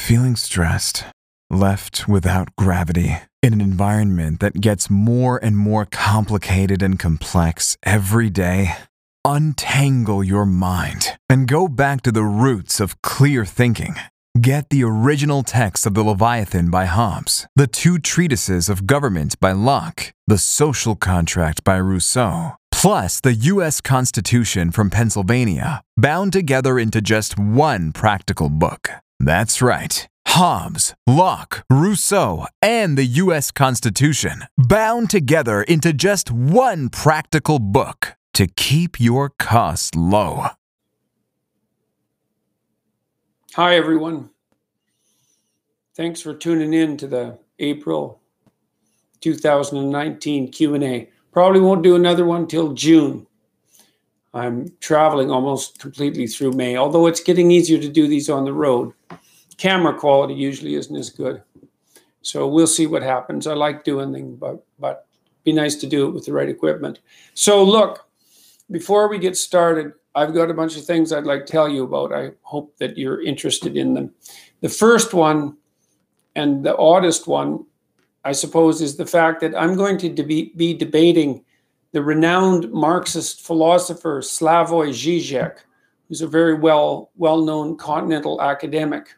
Feeling stressed, left without gravity, in an environment that gets more and more complicated and complex every day? Untangle your mind and go back to the roots of clear thinking. Get the original text of the Leviathan by Hobbes, the two treatises of government by Locke, the social contract by Rousseau, plus the U.S. Constitution from Pennsylvania, bound together into just one practical book. That's right. Hobbes, Locke, Rousseau, and the U.S. Constitution, bound together into just one practical book to keep your costs low. Hi, everyone. Thanks for tuning in to the April 2019 Q&A. Probably won't do another one till June. I'm traveling almost completely through May, although it's getting easier to do these on the road. Camera quality usually isn't as good. So we'll see what happens. I like doing things, but it'd be nice to do it with the right equipment. So look, before we get started, I've got a bunch of things I'd like to tell you about. I hope that you're interested in them. The first one, and the oddest one, I suppose, is the fact that I'm going to be debating the renowned Marxist philosopher Slavoj Žižek, who's a very well-known continental academic.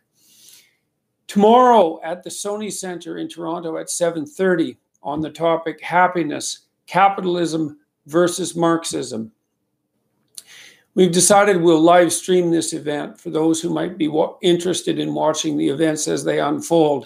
Tomorrow at the Sony Center in Toronto at 7:30 on the topic Happiness, Capitalism versus Marxism. We've decided we'll live stream this event for those who might be interested in watching the events as they unfold.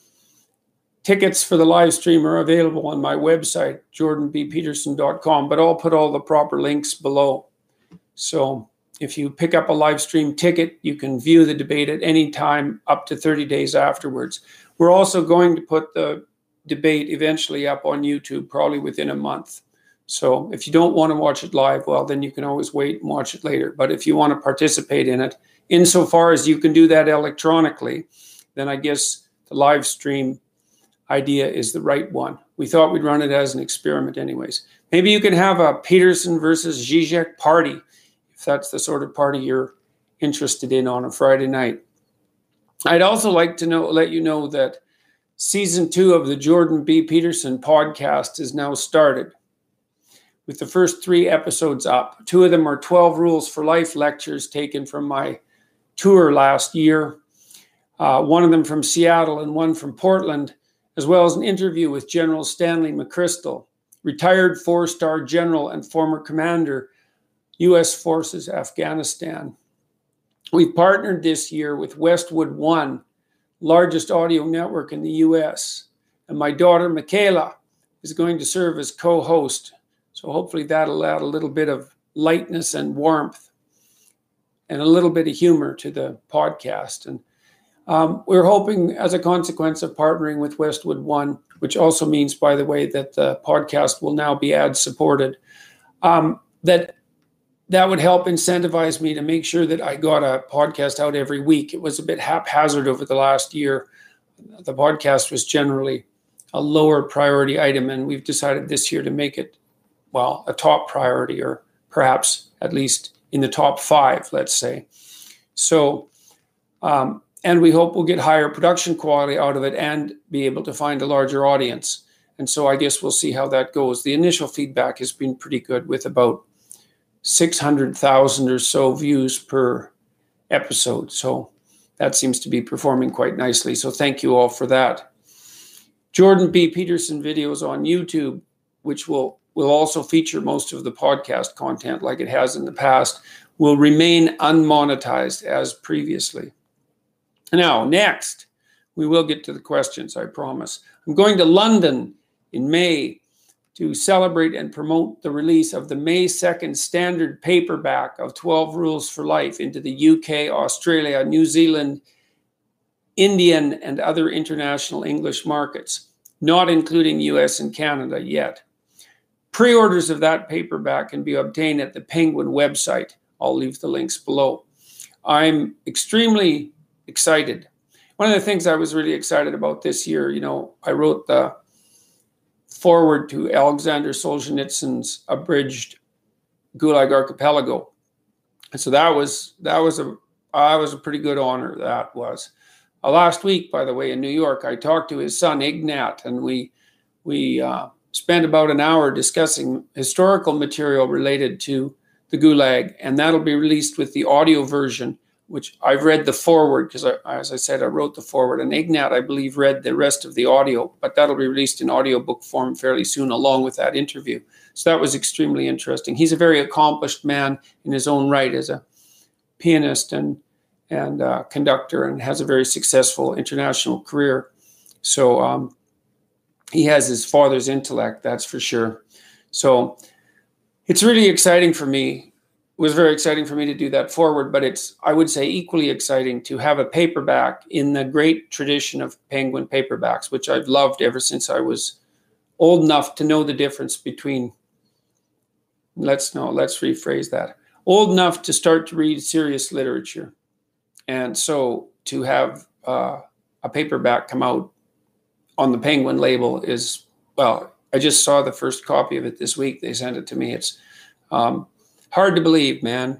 Tickets for the live stream are available on my website, jordanbpeterson.com, but I'll put all the proper links below. So if you pick up a live stream ticket, you can view the debate at any time up to 30 days afterwards. We're also going to put the debate eventually up on YouTube, probably within a month. So if you don't want to watch it live, well, then you can always wait and watch it later. But if you want to participate in it, insofar as you can do that electronically, then I guess the live stream idea is the right one. We thought we'd run it as an experiment anyways. Maybe you can have a Peterson versus Žižek party, if that's the sort of party you're interested in on a Friday night. I'd also like to let you know that season 2 of the Jordan B. Peterson podcast is now started, with the first 3 episodes up. 2 of them are 12 Rules for Life lectures taken from my tour last year. One of them from Seattle and one from Portland, as well as an interview with General Stanley McChrystal, retired 4-star general and former commander, U.S. Forces, Afghanistan. We've partnered this year with Westwood One, largest audio network in the U.S., and my daughter, Michaela, is going to serve as co-host. So hopefully that'll add a little bit of lightness and warmth and a little bit of humor to the podcast. And we're hoping, as a consequence of partnering with Westwood One, which also means, by the way, that the podcast will now be ad-supported, that would help incentivize me to make sure that I got a podcast out every week. It was a bit haphazard over the last year. The podcast was generally a lower priority item, and we've decided this year to make it, well, a top priority, or perhaps at least in the top 5, let's say. So, and we hope we'll get higher production quality out of it and be able to find a larger audience. And so I guess we'll see how that goes. The initial feedback has been pretty good, with about 600,000 or so views per episode. So that seems to be performing quite nicely. So thank you all for that. Jordan B. Peterson videos on YouTube, which will also feature most of the podcast content like it has in the past, will remain unmonetized as previously. Now, next, we will get to the questions, I promise. I'm going to London in May to celebrate and promote the release of the May 2nd standard paperback of 12 Rules for Life into the UK, Australia, New Zealand, Indian, and other international English markets, not including US and Canada yet. Pre-orders of that paperback can be obtained at the Penguin website. I'll leave the links below. I'm extremely excited. One of the things I was really excited about this year, I wrote the foreword to Alexander Solzhenitsyn's abridged Gulag Archipelago. And so that was a pretty good honor, that was. Last week, by the way, in New York, I talked to his son, Ignat, and we spent about an hour discussing historical material related to the Gulag, and that'll be released with the audio version, which I've read the foreword because, as I said, I wrote the foreword, and Ignat, I believe, read the rest of the audio, but that'll be released in audiobook form fairly soon along with that interview. So that was extremely interesting. He's a very accomplished man in his own right as a pianist and conductor, and has a very successful international career. So he has his father's intellect, that's for sure. So it's really exciting for me. It was very exciting for me to do that forward, but it's, I would say, equally exciting to have a paperback in the great tradition of Penguin paperbacks, which I've loved ever since I was old enough to know the difference between, let's rephrase that, old enough to start to read serious literature. And so to have a paperback come out on the Penguin label is, well, I just saw the first copy of it this week. They sent it to me. It's hard to believe, man.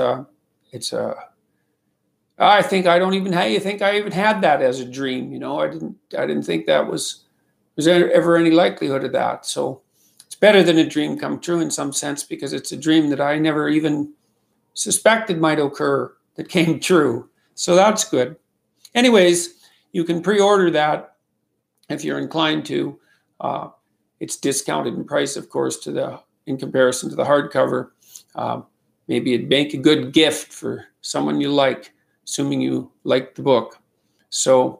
I think I don't even, how you think I even had that as a dream, you know? I didn't think that was ever any likelihood of that. So it's better than a dream come true in some sense, because it's a dream that I never even suspected might occur that came true. So that's good. Anyways, you can pre-order that if you're inclined to. It's discounted in price, of course, in comparison to the hardcover. Maybe it'd make a good gift for someone you like, assuming you like the book. So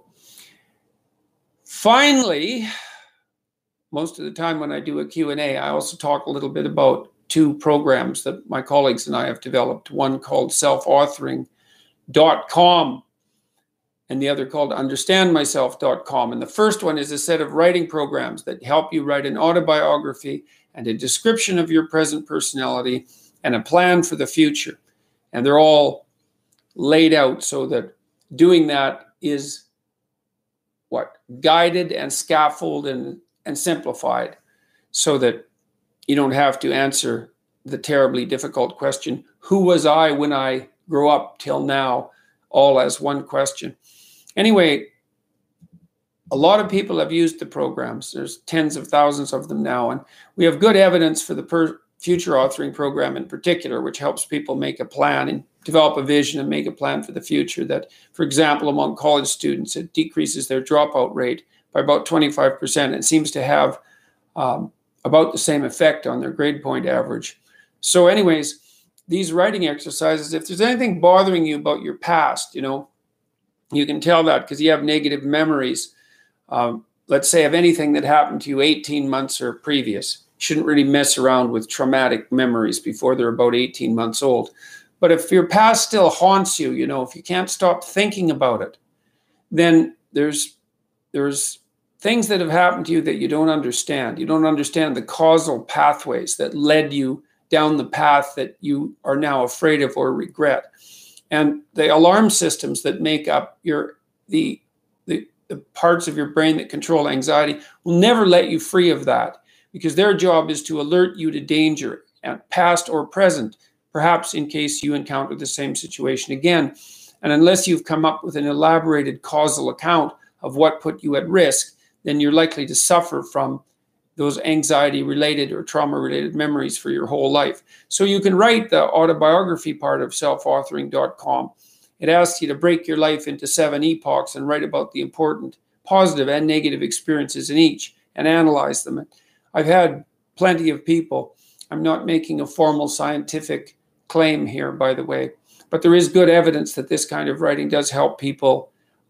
finally, most of the time when I do a Q&A, I also talk a little bit about two programs that my colleagues and I have developed, one called selfauthoring.com and the other called understandmyself.com. And the first one is a set of writing programs that help you write an autobiography and a description of your present personality and a plan for the future. And they're all laid out so that doing that is guided and scaffolded and simplified, so that you don't have to answer the terribly difficult question, who was I when I grew up till now, all as one question. Anyway, a lot of people have used the programs. There's tens of thousands of them now, and we have good evidence for the future authoring program in particular, which helps people make a plan and develop a vision and make a plan for the future. That, for example, among college students, it decreases their dropout rate by about 25%. It seems to have about the same effect on their grade point average. So anyways, these writing exercises, if there's anything bothering you about your past, you know, you can tell that because you have negative memories, let's say, of anything that happened to you 18 months or previous. You shouldn't really mess around with traumatic memories before they're about 18 months old. But if your past still haunts you, you know, if you can't stop thinking about it, then there's things that have happened to you that you don't understand. You don't understand the causal pathways that led you down the path that you are now afraid of or regret. And the alarm systems that make up the parts of your brain that control anxiety will never let you free of that, because their job is to alert you to danger, past or present, perhaps in case you encounter the same situation again. And unless you've come up with an elaborated causal account of what put you at risk, then you're likely to suffer from those anxiety-related or trauma-related memories for your whole life. So you can write the autobiography part of selfauthoring.com. It asks you to break your life into 7 epochs and write about the important positive and negative experiences in each and analyze them. I've had plenty of people. I'm not making a formal scientific claim here, by the way, but there is good evidence that this kind of writing does help people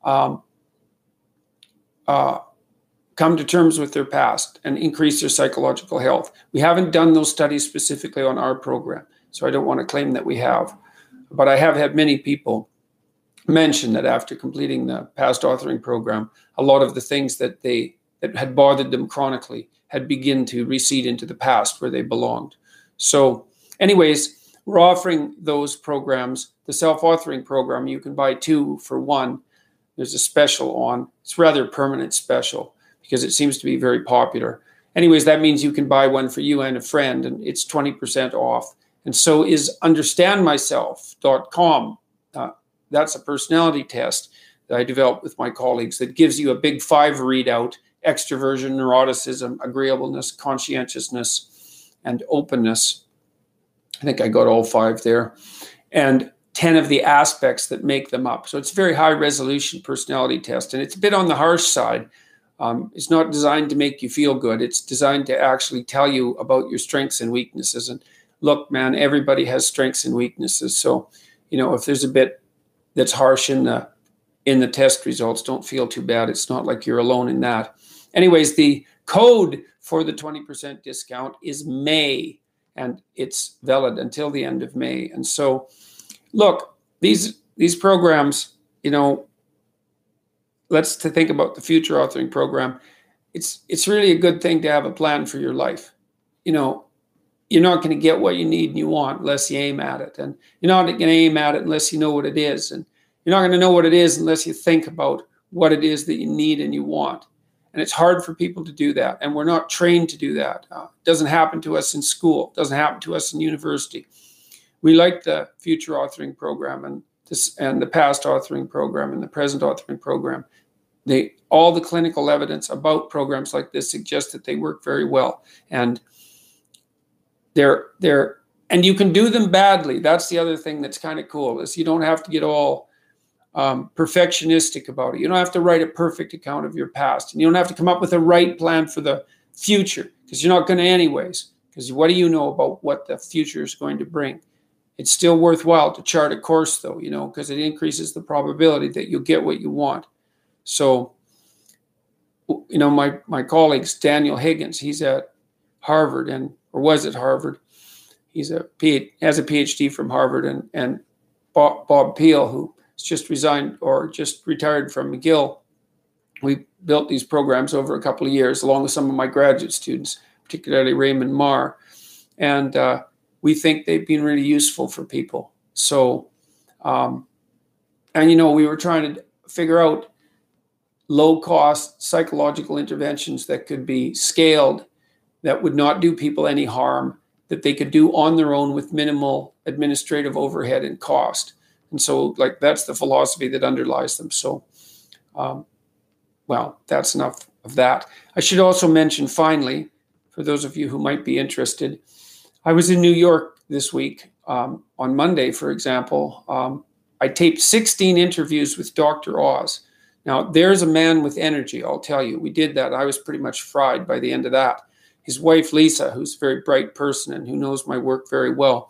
come to terms with their past and increase their psychological health. We haven't done those studies specifically on our program, so I don't want to claim that we have. But I have had many people mention that after completing the past authoring program, a lot of the things that had bothered them chronically had begun to recede into the past where they belonged. So anyways, we're offering those programs. The self-authoring program, you can buy 2 for 1. There's a special on. It's rather a permanent special, because it seems to be very popular. Anyways, that means you can buy one for you and a friend, and it's 20% off. And so is understandmyself.com. That's a personality test that I developed with my colleagues that gives you a big 5 readout: extroversion, neuroticism, agreeableness, conscientiousness, and openness. I think I got all 5 there. And 10 of the aspects that make them up. So it's a very high resolution personality test, and it's a bit on the harsh side. It's not designed to make you feel good. It's designed to actually tell you about your strengths and weaknesses. And look, man, everybody has strengths and weaknesses. So, if there's a bit that's harsh in the test results, don't feel too bad. It's not like you're alone in that. Anyways, the code for the 20% discount is May, and it's valid until the end of May. And so, look, these programs, let's to think about the future authoring program. It's really a good thing to have a plan for your life. You're not going to get what you need and you want unless you aim at it. And you're not going to aim at it unless you know what it is. And you're not going to know what it is unless you think about what it is that you need and you want. And it's hard for people to do that. And we're not trained to do that. It doesn't happen to us in school. It doesn't happen to us in university. We like the future authoring program and the past authoring program and the present authoring program. All the clinical evidence about programs like this suggests that they work very well. And and you can do them badly. That's the other thing that's kind of cool, is you don't have to get all perfectionistic about it. You don't have to write a perfect account of your past, and you don't have to come up with a right plan for the future, because you're not going to anyways. Because what do you know about what the future is going to bring? It's still worthwhile to chart a course, though, because it increases the probability that you'll get what you want. So, my colleague, Daniel Higgins, he's at Harvard or was at Harvard. He has a PhD from Harvard, and Bob Peel, who has just resigned or just retired from McGill. We built these programs over a couple of years, along with some of my graduate students, particularly Raymond Marr. And we think they've been really useful for people. So, we were trying to figure out low-cost psychological interventions that could be scaled, that would not do people any harm, that they could do on their own with minimal administrative overhead and cost. And so, that's the philosophy that underlies them. So, that's enough of that. I should also mention, finally, for those of you who might be interested, I was in New York this week. On Monday, for example, I taped 16 interviews with Dr. Oz. Now, there's a man with energy, I'll tell you. We did that. I was pretty much fried by the end of that. His wife, Lisa, who's a very bright person and who knows my work very well,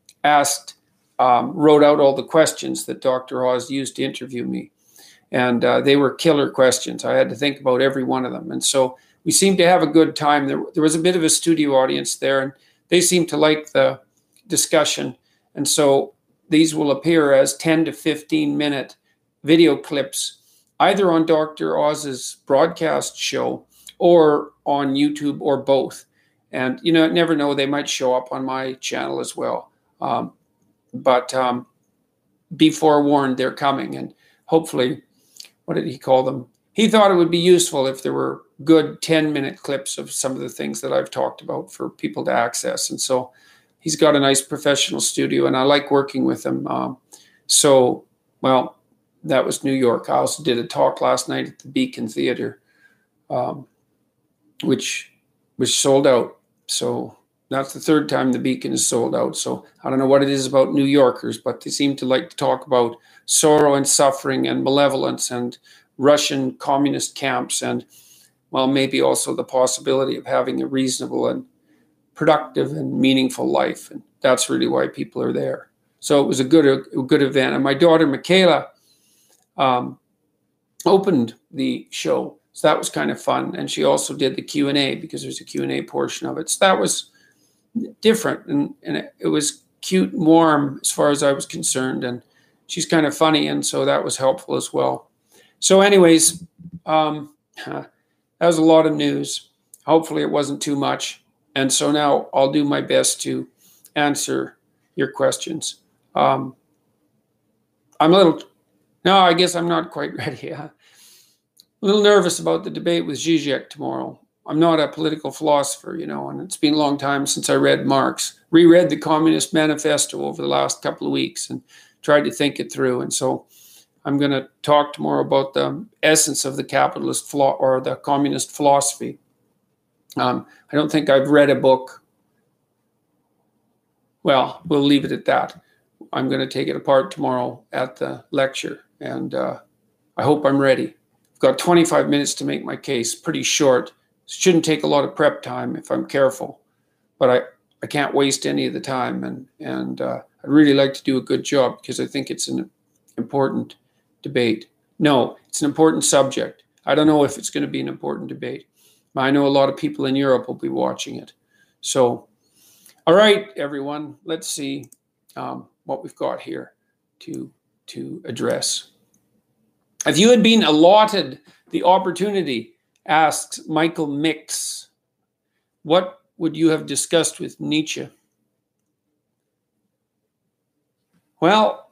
wrote out all the questions that Dr. Oz used to interview me. And they were killer questions. I had to think about every one of them. And so we seemed to have a good time. There was a bit of a studio audience there, and they seemed to like the discussion. And so these will appear as 10 to 15-minute video clips, either on Dr. Oz's broadcast show or on YouTube, or both. And, never know, they might show up on my channel as well. But be forewarned, they're coming. And hopefully, what did he call them? He thought it would be useful if there were good 10-minute clips of some of the things that I've talked about for people to access. And so he's got a nice professional studio, and I like working with him. That was New York. I also did a talk last night at the Beacon Theater, which was sold out. So that's the third time the Beacon is sold out. So I don't know what it is about New Yorkers, but they seem to like to talk about sorrow and suffering and malevolence and Russian communist camps, and maybe also the possibility of having a reasonable and productive and meaningful life. And that's really why people are there. So it was a good event. And my daughter, Michaela, opened the show. So that was kind of fun. And she also did the Q&A, because there's a Q&A portion of it. So that was different. And it was cute and warm as far as I was concerned. And she's kind of funny. And so that was helpful as well. So anyways, that was a lot of news. Hopefully it wasn't too much. And so now I'll do my best to answer your questions. I guess I'm not quite ready. A little nervous about the debate with Zizek tomorrow. I'm not a political philosopher, and it's been a long time since I read Marx, reread the Communist Manifesto over the last couple of weeks and tried to think it through. And so I'm going to talk tomorrow about the essence of the capitalist or the communist philosophy. I don't think I've read a book. Well, we'll leave it at that. I'm going to take it apart tomorrow at the lecture, and I hope I'm ready. I've got 25 minutes to make my case, pretty short. Shouldn't take a lot of prep time if I'm careful, but I can't waste any of the time, and I'd really like to do a good job because I think it's an important debate. No, it's an important subject. I don't know if it's going to be an important debate. I know a lot of people in Europe will be watching it. So, all right, everyone, let's see what we've got here to address. If you had been allotted the opportunity, asks Michael Mix, what would you have discussed with Nietzsche? Well,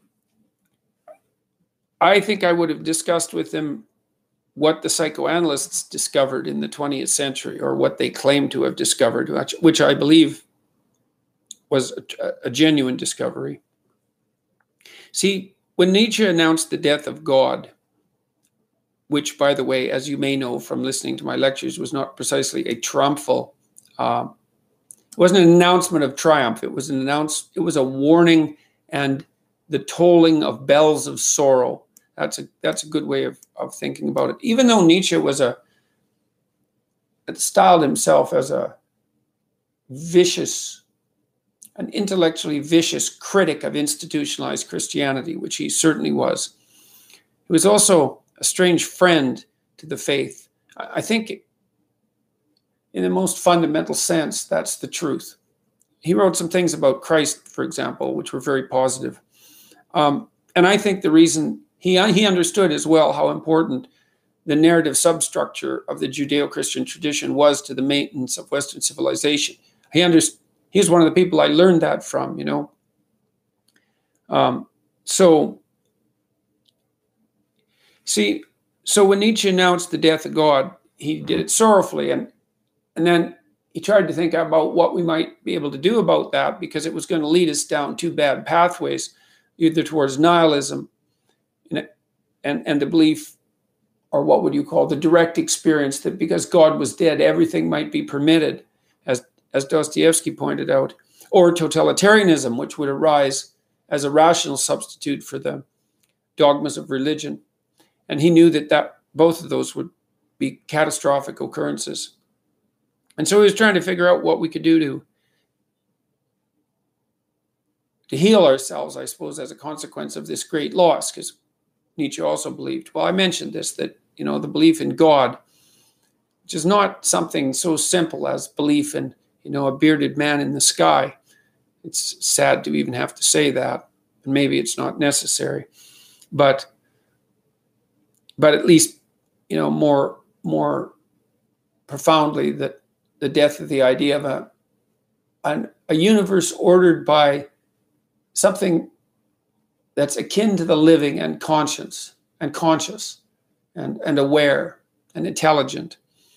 I think I would have discussed with him what the psychoanalysts discovered in the 20th century, or what they claim to have discovered, which I believe was a genuine discovery. See, when Nietzsche announced the death of God, which, by the way, as you may know from listening to my lectures, was not precisely a triumphal, it wasn't an announcement of triumph. It was a warning and the tolling of bells of sorrow. That's a good way of thinking about it. Even though Nietzsche styled himself as an intellectually vicious critic of institutionalized Christianity, which he certainly was. He was also a strange friend to the faith. I think in the most fundamental sense, that's the truth. He wrote some things about Christ, for example, which were very positive. And I think the reason he understood as well how important the narrative substructure of the Judeo-Christian tradition was to the maintenance of Western civilization. He's one of the people I learned that from, you know. So when Nietzsche announced the death of God, he did it sorrowfully, and then he tried to think about what we might be able to do about that, because it was going to lead us down two bad pathways, either towards nihilism and the belief, or what would you call the direct experience, that because God was dead, everything might be permitted, as Dostoevsky pointed out, or totalitarianism, which would arise as a rational substitute for the dogmas of religion. And he knew that both of those would be catastrophic occurrences. And so he was trying to figure out what we could do to heal ourselves, I suppose, as a consequence of this great loss, because Nietzsche also believed, well, I mentioned this, that, you know, the belief in God, which is not something so simple as belief in, you know, a bearded man in the sky. It's sad to even have to say that, and maybe it's not necessary, but at least, you know, more profoundly, that the death of the idea of a universe ordered by something that's akin to the living and conscious and aware and intelligent.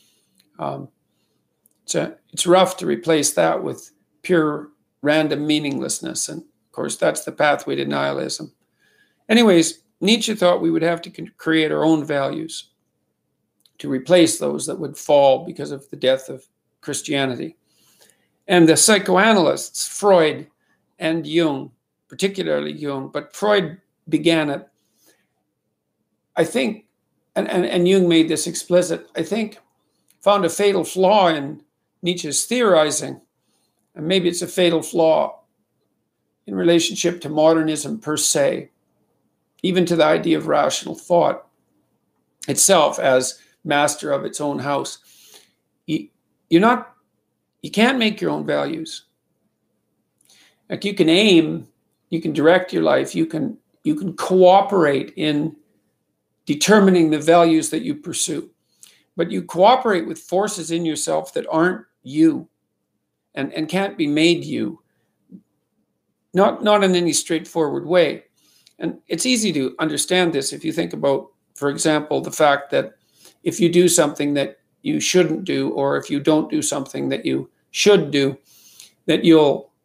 It's rough to replace that with pure random meaninglessness. And of course, that's the pathway to nihilism. Anyways, Nietzsche thought we would have to create our own values to replace those that would fall because of the death of Christianity. And the psychoanalysts, Freud and Jung, particularly Jung, but Freud began it, I think, and Jung made this explicit, I think, found a fatal flaw in Nietzsche's theorizing. And maybe it's a fatal flaw in relationship to modernism per se, even to the idea of rational thought itself as master of its own house. You can't make your own values. Like, you can aim, you can direct your life, you can cooperate in determining the values that you pursue, but you cooperate with forces in yourself that aren't you and can't be made you, not in any straightforward way. And it's easy to understand this if you think about, for example, the fact that if you do something that you shouldn't do, or if you don't do something that you should do, that you'll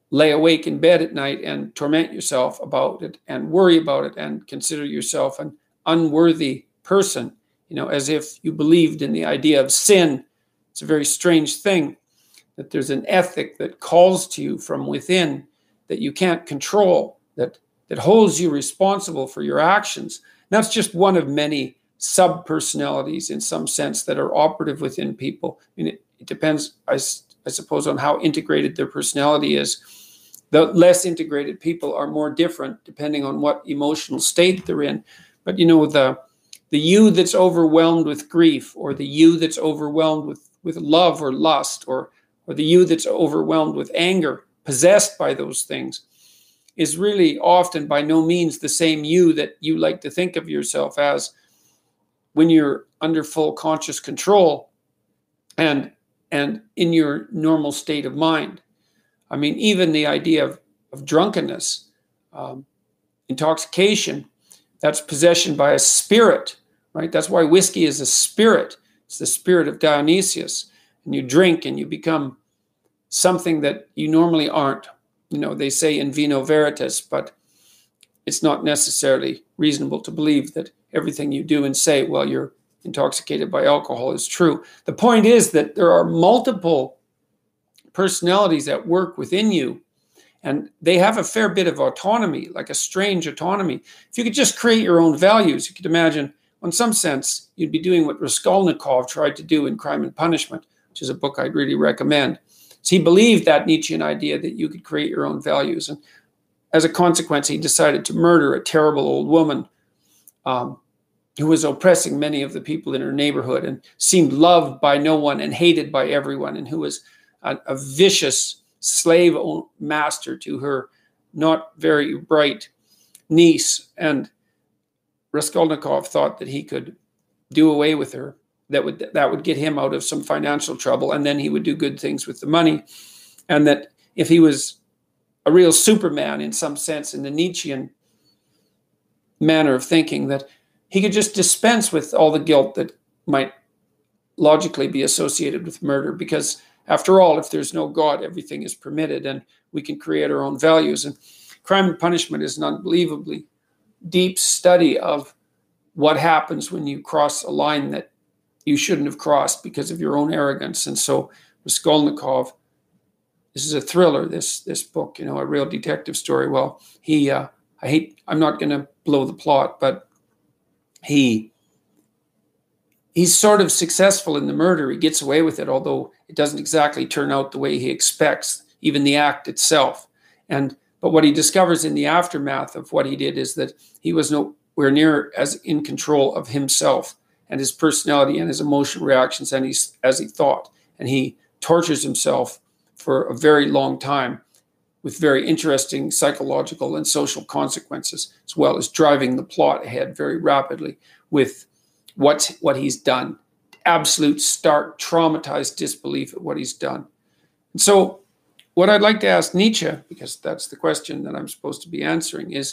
lay awake in bed at night and torment yourself about it and worry about it and consider yourself an unworthy person, as if you believed in the idea of sin. It's a very strange thing that there's an ethic that calls to you from within that you can't control, that holds you responsible for your actions. And that's just one of many sub-personalities in some sense that are operative within people. I mean, it depends, I suppose, on how integrated their personality is. The less integrated people are more different depending on what emotional state they're in. But the you that's overwhelmed with grief, or the you that's overwhelmed with love or lust, or the you that's overwhelmed with anger, possessed by those things, is really often by no means the same you that you like to think of yourself as when you're under full conscious control and in your normal state of mind. I mean, even the idea of drunkenness, intoxication, that's possession by a spirit, right? That's why whiskey is a spirit. It's the spirit of Dionysius. And you drink and you become something that you normally aren't. They say in vino veritas, but it's not necessarily reasonable to believe that everything you do and say while you're intoxicated by alcohol is true. The point is that there are multiple personalities at work within you, and they have a fair bit of autonomy, like a strange autonomy. If you could just create your own values, you could imagine, in some sense, you'd be doing what Raskolnikov tried to do in Crime and Punishment, which is a book I'd really recommend. So he believed that Nietzschean idea that you could create your own values. And as a consequence, he decided to murder a terrible old woman who was oppressing many of the people in her neighborhood and seemed loved by no one and hated by everyone, and who was a vicious slave master to her not very bright niece. And Raskolnikov thought that he could do away with her, that would get him out of some financial trouble, and then he would do good things with the money. And that if he was a real Superman in some sense, in the Nietzschean manner of thinking, that he could just dispense with all the guilt that might logically be associated with murder, because after all, if there's no God, everything is permitted and we can create our own values. And Crime and Punishment is an unbelievably deep study of what happens when you cross a line that you shouldn't have crossed because of your own arrogance. And so Raskolnikov, this is a thriller, this book, a real detective story. Well, I'm not going to blow the plot, but he's sort of successful in the murder. He gets away with it, although it doesn't exactly turn out the way he expects, even the act itself. But what he discovers in the aftermath of what he did is that he was nowhere near as in control of himself and his personality and his emotional reactions as he thought. And he tortures himself for a very long time with very interesting psychological and social consequences, as well as driving the plot ahead very rapidly with what he's done. Absolute, stark, traumatized disbelief at what he's done. And so what I'd like to ask Nietzsche, because that's the question that I'm supposed to be answering, is,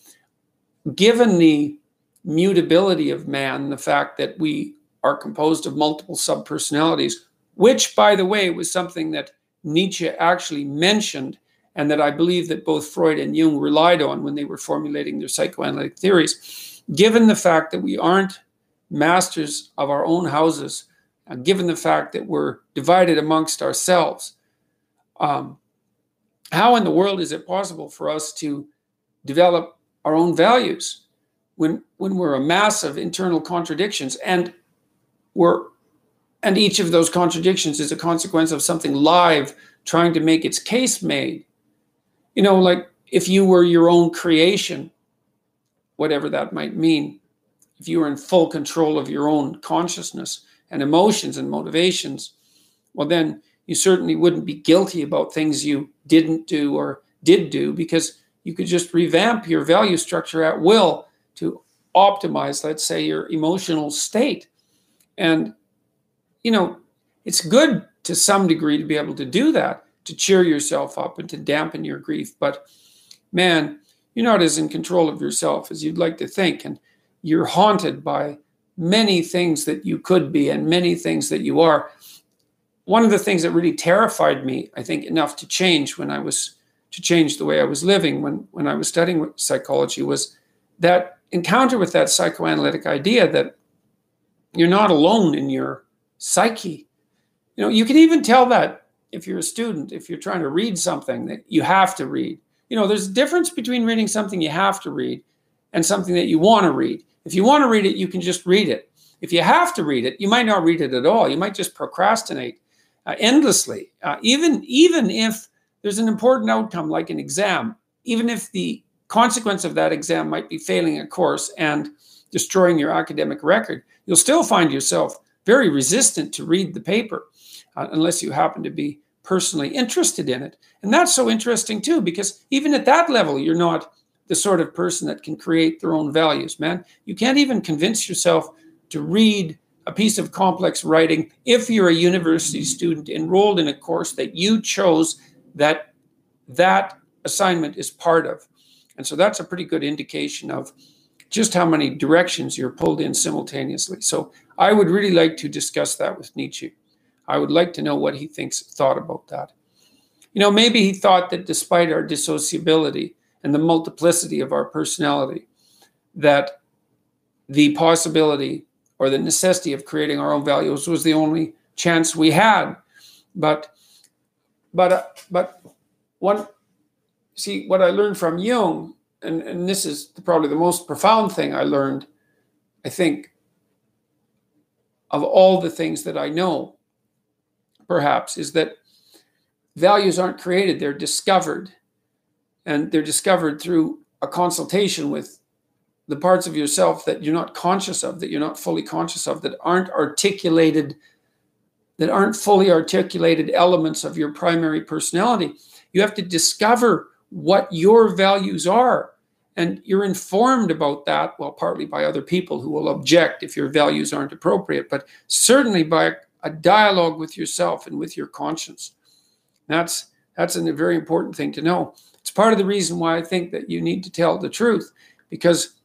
given the mutability of man, the fact that we are composed of multiple sub-personalities, which, by the way, was something that Nietzsche actually mentioned and that I believe that both Freud and Jung relied on when they were formulating their psychoanalytic theories, given the fact that we aren't masters of our own houses, and given the fact that we're divided amongst ourselves, how in the world is it possible for us to develop our own values when we're a mass of internal contradictions, and each of those contradictions is a consequence of something live trying to make its case made? Like if you were your own creation, whatever that might mean, if you were in full control of your own consciousness and emotions and motivations, well, then you certainly wouldn't be guilty about things you didn't do or did do, because you could just revamp your value structure at will to optimize, let's say, your emotional state. And, it's good to some degree to be able to do that, to cheer yourself up and to dampen your grief. But man, you're not as in control of yourself as you'd like to think. And you're haunted by many things that you could be and many things that you are. One of the things that really terrified me, I think, enough to change when I was to change the way I was living when I was studying psychology was that encounter with that psychoanalytic idea that you're not alone in your psyche. You know, you can even tell that if you're a student, if you're trying to read something that you have to read. You know, there's a difference between reading something you have to read and something that you want to read. If you want to read it, you can just read it. If you have to read it, you might not read it at all. You might just procrastinate endlessly. Even if there's an important outcome like an exam, even if the consequence of that exam might be failing a course and destroying your academic record, you'll still find yourself very resistant to read the paper unless you happen to be personally interested in it. And that's so interesting too, because even at that level, you're not the sort of person that can create their own values, man. You can't even convince yourself to read a piece of complex writing if you're a university student enrolled in a course that you chose that assignment is part of. And so that's a pretty good indication of just how many directions you're pulled in simultaneously. So I would really like to discuss that with Nietzsche. I would like to know what he thought about that. You know, maybe he thought that despite our dissociability and the multiplicity of our personality, that the possibility or the necessity of creating our own values was the only chance we had. But what I learned from Jung, and this is probably the most profound thing I learned, I think, of all the things that I know, perhaps, is that values aren't created, they're discovered. And they're discovered through a consultation with the parts of yourself that you're not conscious of, that you're not fully conscious of, that aren't fully articulated elements of your primary personality. You have to discover what your values are. And you're informed about that, well, partly by other people who will object if your values aren't appropriate, but certainly by a dialogue with yourself and with your conscience. That's a very important thing to know. It's part of the reason why I think that you need to tell the truth, because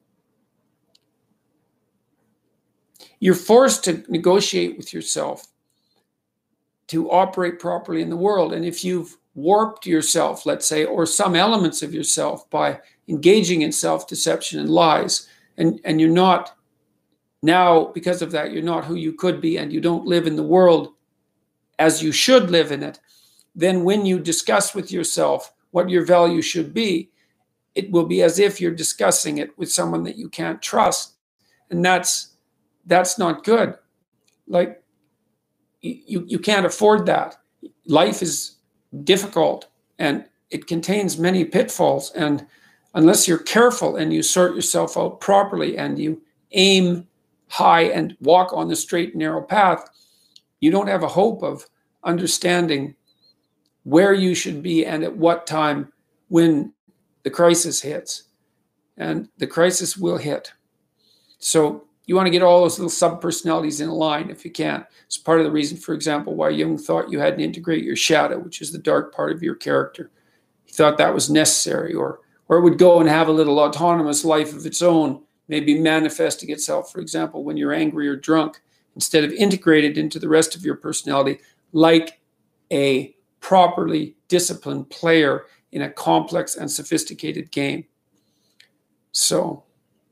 you're forced to negotiate with yourself to operate properly in the world. And if you've warped yourself, let's say, or some elements of yourself by engaging in self-deception and lies, and you're not now, because of that, you're not who you could be, and you don't live in the world as you should live in it, then when you discuss with yourself what your value should be, it will be as if you're discussing it with someone that you can't trust. And that's not good. Like, you can't afford that. Life is difficult and it contains many pitfalls. And unless you're careful and you sort yourself out properly and you aim high and walk on the straight and narrow path, you don't have a hope of understanding where you should be and at what time when the crisis hits. And the crisis will hit. So you want to get all those little sub-personalities in line if you can. It's part of the reason, for example, why Jung thought you had to integrate your shadow, which is the dark part of your character. He thought that was necessary, or it would go and have a little autonomous life of its own, maybe manifesting itself, for example, when you're angry or drunk, instead of integrated into the rest of your personality like a properly disciplined player in a complex and sophisticated game. So,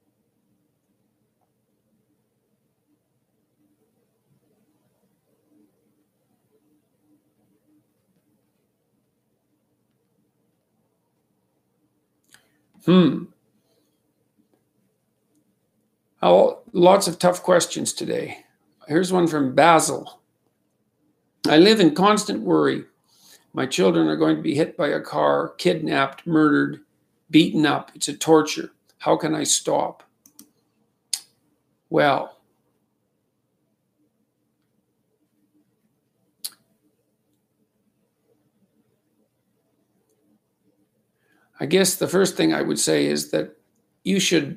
lots of tough questions today. Here's one from Basil. I live in constant worry. My children are going to be hit by a car, kidnapped, murdered, beaten up. It's a torture. How can I stop? Well, I guess the first thing I would say is that you should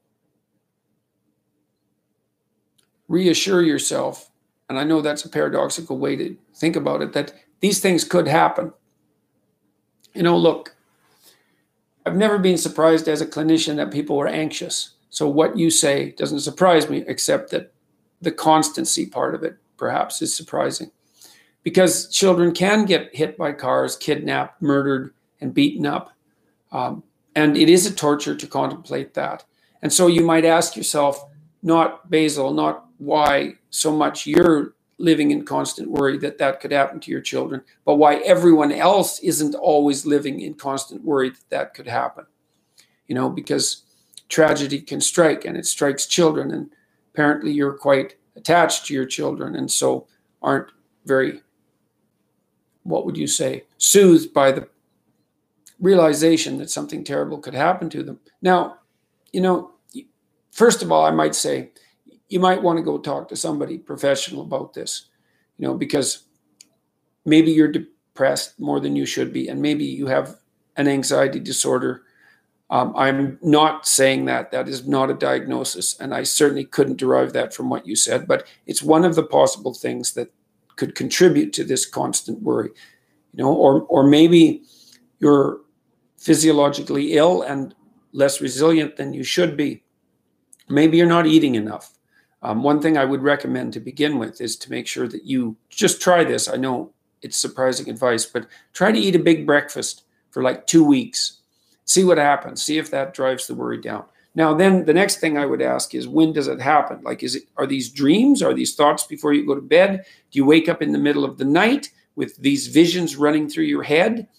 reassure yourself, and I know that's a paradoxical way to think about it, that these things could happen. You know, look, I've never been surprised as a clinician that people were anxious. So what you say doesn't surprise me, except that the constancy part of it perhaps is surprising. Because children can get hit by cars, kidnapped, murdered, and beaten up. And it is a torture to contemplate that. And so you might ask yourself, not Basil, not why so much you're living in constant worry that that could happen to your children, but why everyone else isn't always living in constant worry that that could happen. You know, because tragedy can strike, and it strikes children, and apparently you're quite attached to your children, and so aren't very, what would you say, soothed by the realization that something terrible could happen to them. Now, you know, first of all, I might say you might want to go talk to somebody professional about this, you know, because maybe you're depressed more than you should be, and maybe you have an anxiety disorder. I'm not saying that. That is not a diagnosis, and I certainly couldn't derive that from what you said, but it's one of the possible things that could contribute to this constant worry, you know, or maybe you're physiologically ill and less resilient than you should be. Maybe you're not eating enough. One thing I would recommend to begin with is to make sure that you just try this. I know it's surprising advice, but try to eat a big breakfast for like 2 weeks. See what happens. See if that drives the worry down. Now, then the next thing I would ask is, when does it happen? Like, are these dreams? Are these thoughts before you go to bed? Do you wake up in the middle of the night with these visions running through your head?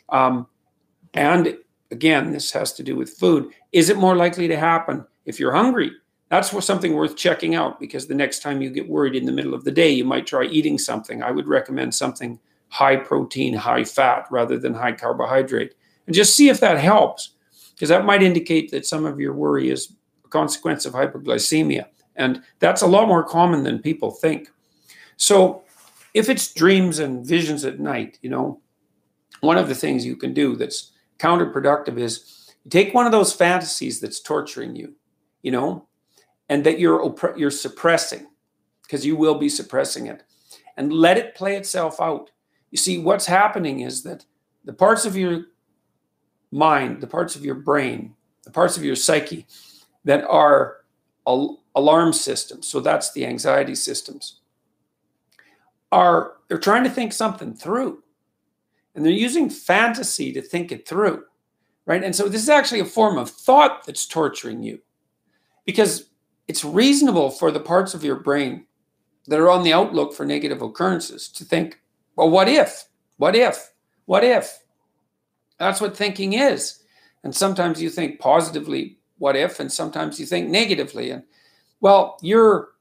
And again, this has to do with food. Is it more likely to happen if you're hungry? That's something worth checking out, because the next time you get worried in the middle of the day, you might try eating something. I would recommend something high protein, high fat, rather than high carbohydrate. And just see if that helps, because that might indicate that some of your worry is a consequence of hypoglycemia. And that's a lot more common than people think. So if it's dreams and visions at night, you know, one of the things you can do that's counterproductive is you take one of those fantasies that's torturing you, you know, and that you're suppressing, because you will be suppressing it, and let it play itself out. You see, what's happening is that the parts of your mind, the parts of your brain, the parts of your psyche that are alarm systems, so that's the anxiety systems, they're trying to think something through. And they're using fantasy to think it through, right? And so this is actually a form of thought that's torturing you, because it's reasonable for the parts of your brain that are on the outlook for negative occurrences to think, well, what if? What if? What if? That's what thinking is. And sometimes you think positively, what if? And sometimes you think negatively. And well, you're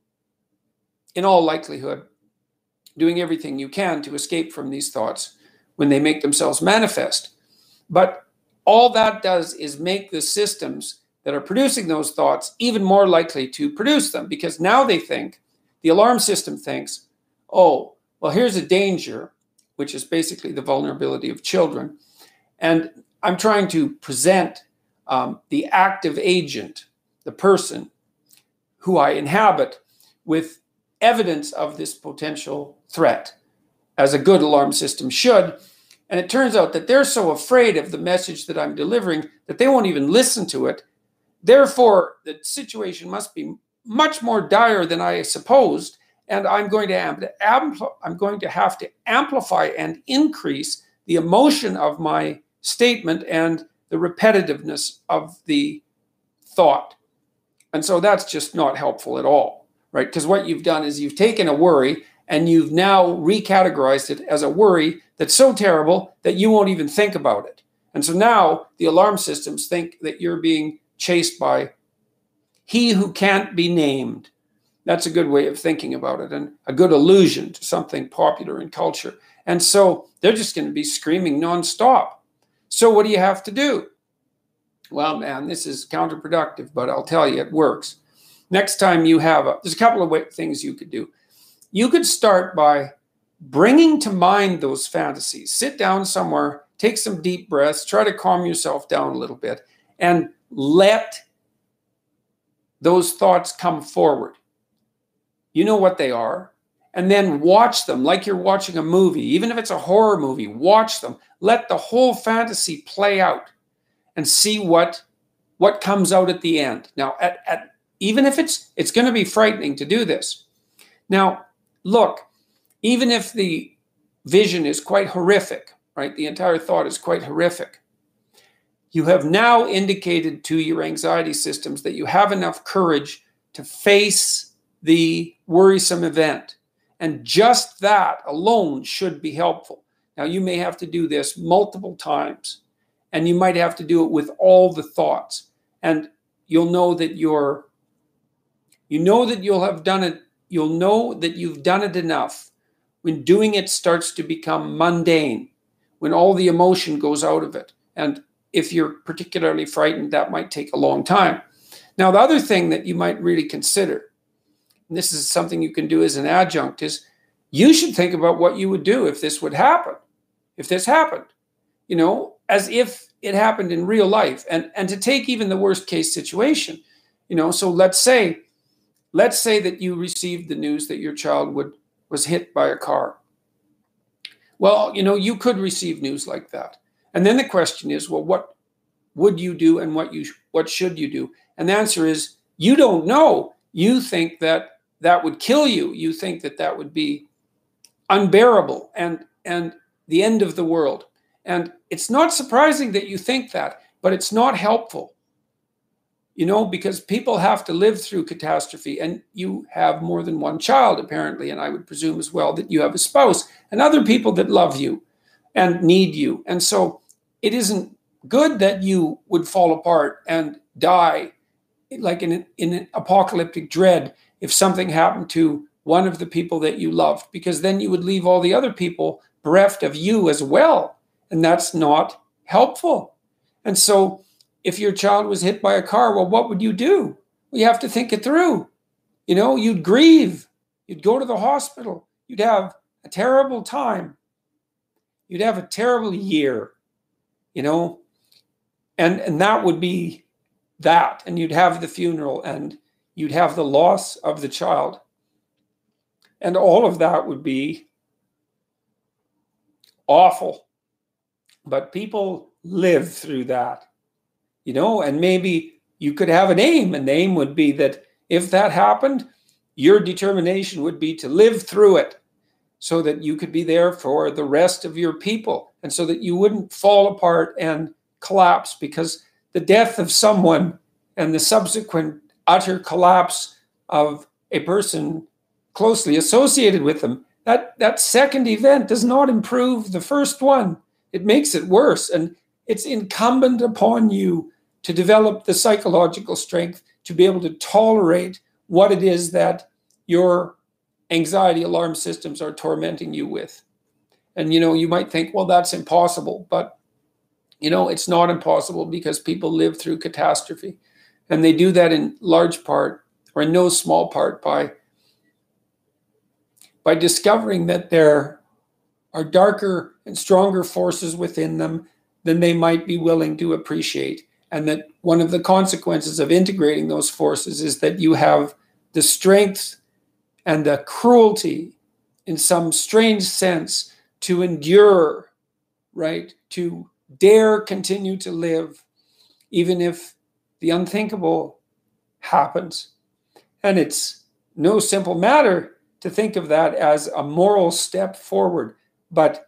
in all likelihood doing everything you can to escape from these thoughts when they make themselves manifest. But all that does is make the systems that are producing those thoughts even more likely to produce them, because now they think, the alarm system thinks, oh, well, here's a danger, which is basically the vulnerability of children. And I'm trying to present the active agent, the person who I inhabit, with evidence of this potential threat, as a good alarm system should. And it turns out that they're so afraid of the message that I'm delivering that they won't even listen to it. Therefore, the situation must be much more dire than I supposed, and I'm going to have to amplify and increase the emotion of my statement and the repetitiveness of the thought. And so that's just not helpful at all, right? Because what you've done is you've taken a worry and you've now recategorized it as a worry that's so terrible that you won't even think about it. And so now the alarm systems think that you're being chased by he who can't be named. That's a good way of thinking about it, and a good allusion to something popular in culture. And so they're just going to be screaming nonstop. So what do you have to do? Well, man, this is counterproductive, but I'll tell you, it works. Next time you have there's a couple of things you could do. You could start by bringing to mind those fantasies. Sit down somewhere, take some deep breaths, try to calm yourself down a little bit, and let those thoughts come forward. You know what they are. And then watch them like you're watching a movie. Even if it's a horror movie, watch them. Let the whole fantasy play out and see what comes out at the end. Now, even if it's going to be frightening to do this. Now, look, even if the vision is quite horrific, right? The entire thought is quite horrific. You have now indicated to your anxiety systems that you have enough courage to face the worrisome event. And just that alone should be helpful. Now, you may have to do this multiple times, and you might have to do it with all the thoughts. And you'll know that you'll have done it. You'll know that you've done it enough when doing it starts to become mundane, when all the emotion goes out of it. And if you're particularly frightened, that might take a long time. Now, the other thing that you might really consider, and this is something you can do as an adjunct, is you should think about what you would do if this would happen, if this happened, as if it happened in real life, and to take even the worst case situation, so let's say that you received the news that your child was hit by a car. Well, you could receive news like that. And then the question is, well, what would you do and what should you do? And the answer is, you don't know. You think that would kill you. You think that would be unbearable and the end of the world. And it's not surprising that you think that, but it's not helpful, because people have to live through catastrophe, and you have more than one child, apparently, and I would presume as well that you have a spouse and other people that love you and need you. And so it isn't good that you would fall apart and die like in an apocalyptic dread if something happened to one of the people that you loved, because then you would leave all the other people bereft of you as well. And that's not helpful. And so if your child was hit by a car, well, what would you do? Well, you have to think it through. You'd grieve. You'd go to the hospital. You'd have a terrible time. You'd have a terrible year, and that would be that. And you'd have the funeral, and you'd have the loss of the child. And all of that would be awful. But people live through that, and maybe you could have an aim. And the aim would be that if that happened, your determination would be to live through it so that you could be there for the rest of your people, and so that you wouldn't fall apart and collapse, because the death of someone and the subsequent utter collapse of a person closely associated with them, that second event does not improve the first one. It makes it worse. And it's incumbent upon you to develop the psychological strength to be able to tolerate what it is that your anxiety alarm systems are tormenting you with. And, you might think, well, that's impossible. But, it's not impossible, because people live through catastrophe. And they do that in large part, or in no small part, by discovering that there are darker and stronger forces within them than they might be willing to appreciate. And that one of the consequences of integrating those forces is that you have the strength and the cruelty, in some strange sense, to endure, right? To dare continue to live, even if the unthinkable happens. And it's no simple matter to think of that as a moral step forward. But,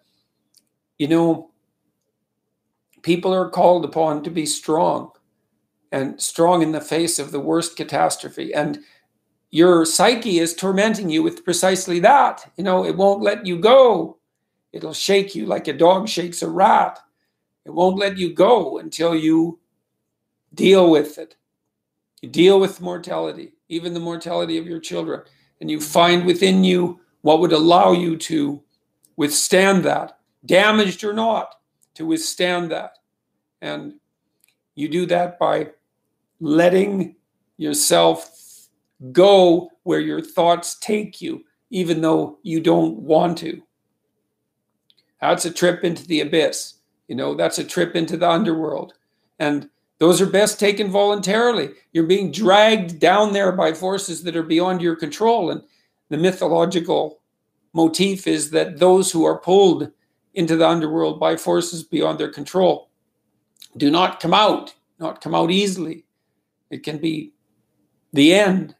people are called upon to be strong, and strong in the face of the worst catastrophe. And your psyche is tormenting you with precisely that. It won't let you go. It'll shake you like a dog shakes a rat. It won't let you go until you deal with it. You deal with mortality, even the mortality of your children. And you find within you what would allow you to withstand that, damaged or not, to withstand that. And you do that by letting yourself go where your thoughts take you, even though you don't want to. That's a trip into the abyss. That's a trip into the underworld. And those are best taken voluntarily. You're being dragged down there by forces that are beyond your control. And the mythological motif is that those who are pulled into the underworld by forces beyond their control do not come out easily. It can be the end,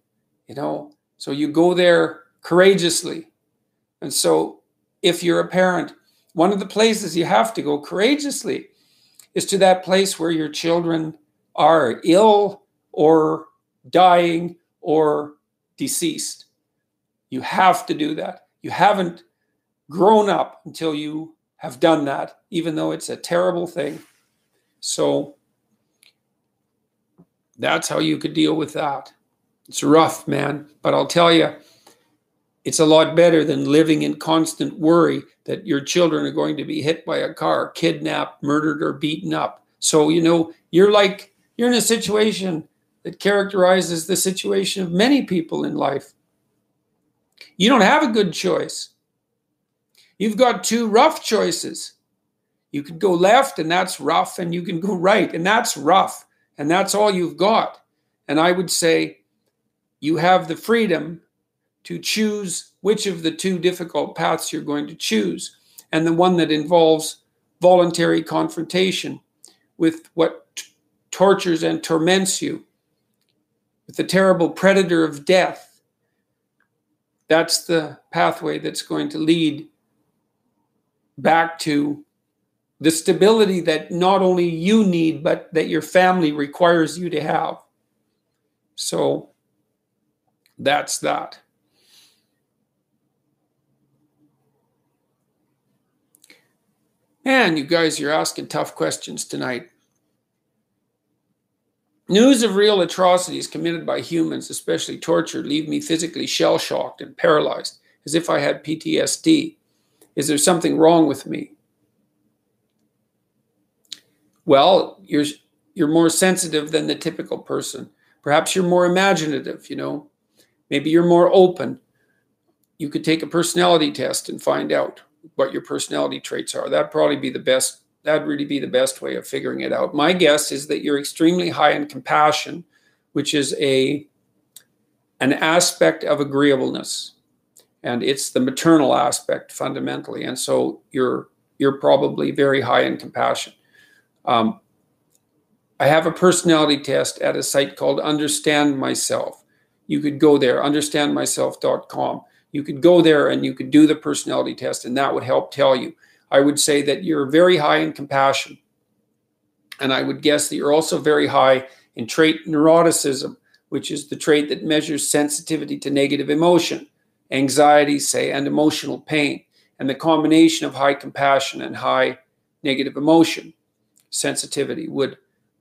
So you go there courageously. And so if you're a parent One of the places you have to go courageously is to that place where your children are ill or dying or deceased. You have to do that. You haven't grown up until you have done that, even though it's a terrible thing. So that's how you could deal with that. It's rough, man, but I'll tell you, it's a lot better than living in constant worry that your children are going to be hit by a car, kidnapped, murdered, or beaten up. So, you're in a situation that characterizes the situation of many people in life. You don't have a good choice. You've got two rough choices. You could go left, and that's rough, and you can go right, and that's rough, and that's all you've got. And I would say you have the freedom to choose which of the two difficult paths you're going to choose, and the one that involves voluntary confrontation with what tortures and torments you, with the terrible predator of death. That's the pathway that's going to lead back to the stability that not only you need, but that your family requires you to have. So that's that. Man, you guys, you're asking tough questions tonight. News of real atrocities committed by humans, especially torture, leave me physically shell-shocked and paralyzed, as if I had PTSD. Is there something wrong with me? Well, you're more sensitive than the typical person. Perhaps you're more imaginative, Maybe you're more open. You could take a personality test and find out what your personality traits are. That'd really be the best way of figuring it out. My guess is that you're extremely high in compassion, which is an aspect of agreeableness. And it's the maternal aspect fundamentally. And so you're probably very high in compassion. I have a personality test at a site called Understand Myself. You could go there, understandmyself.com. You could go there and you could do the personality test, and that would help tell you. I would say that you're very high in compassion. And I would guess that you're also very high in trait neuroticism, which is the trait that measures sensitivity to negative emotion, anxiety, say, and emotional pain. And the combination of high compassion and high negative emotion sensitivity would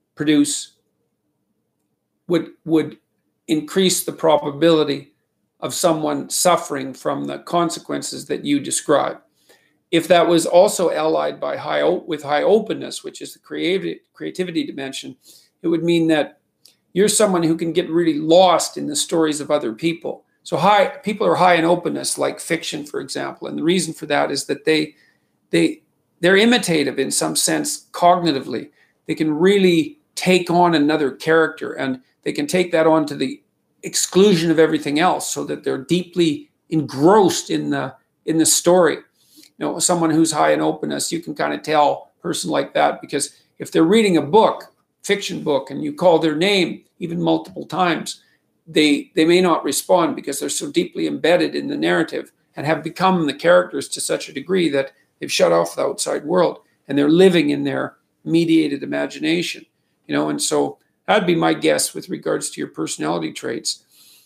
increase the probability of someone suffering from the consequences that you describe. If that was also allied with high openness, which is the creativity dimension, it would mean that you're someone who can get really lost in the stories of other people. So people are high in openness, like fiction, for example. And the reason for that is that they're imitative in some sense cognitively. They can really take on another character, and they can take that on to the exclusion of everything else, so that they're deeply engrossed in the story. Someone who's high in openness, you can kind of tell a person like that, because if they're reading a book, fiction book, and you call their name even multiple times, they may not respond, because they're so deeply embedded in the narrative and have become the characters to such a degree that they've shut off the outside world and they're living in their mediated imagination. And so that'd be my guess with regards to your personality traits.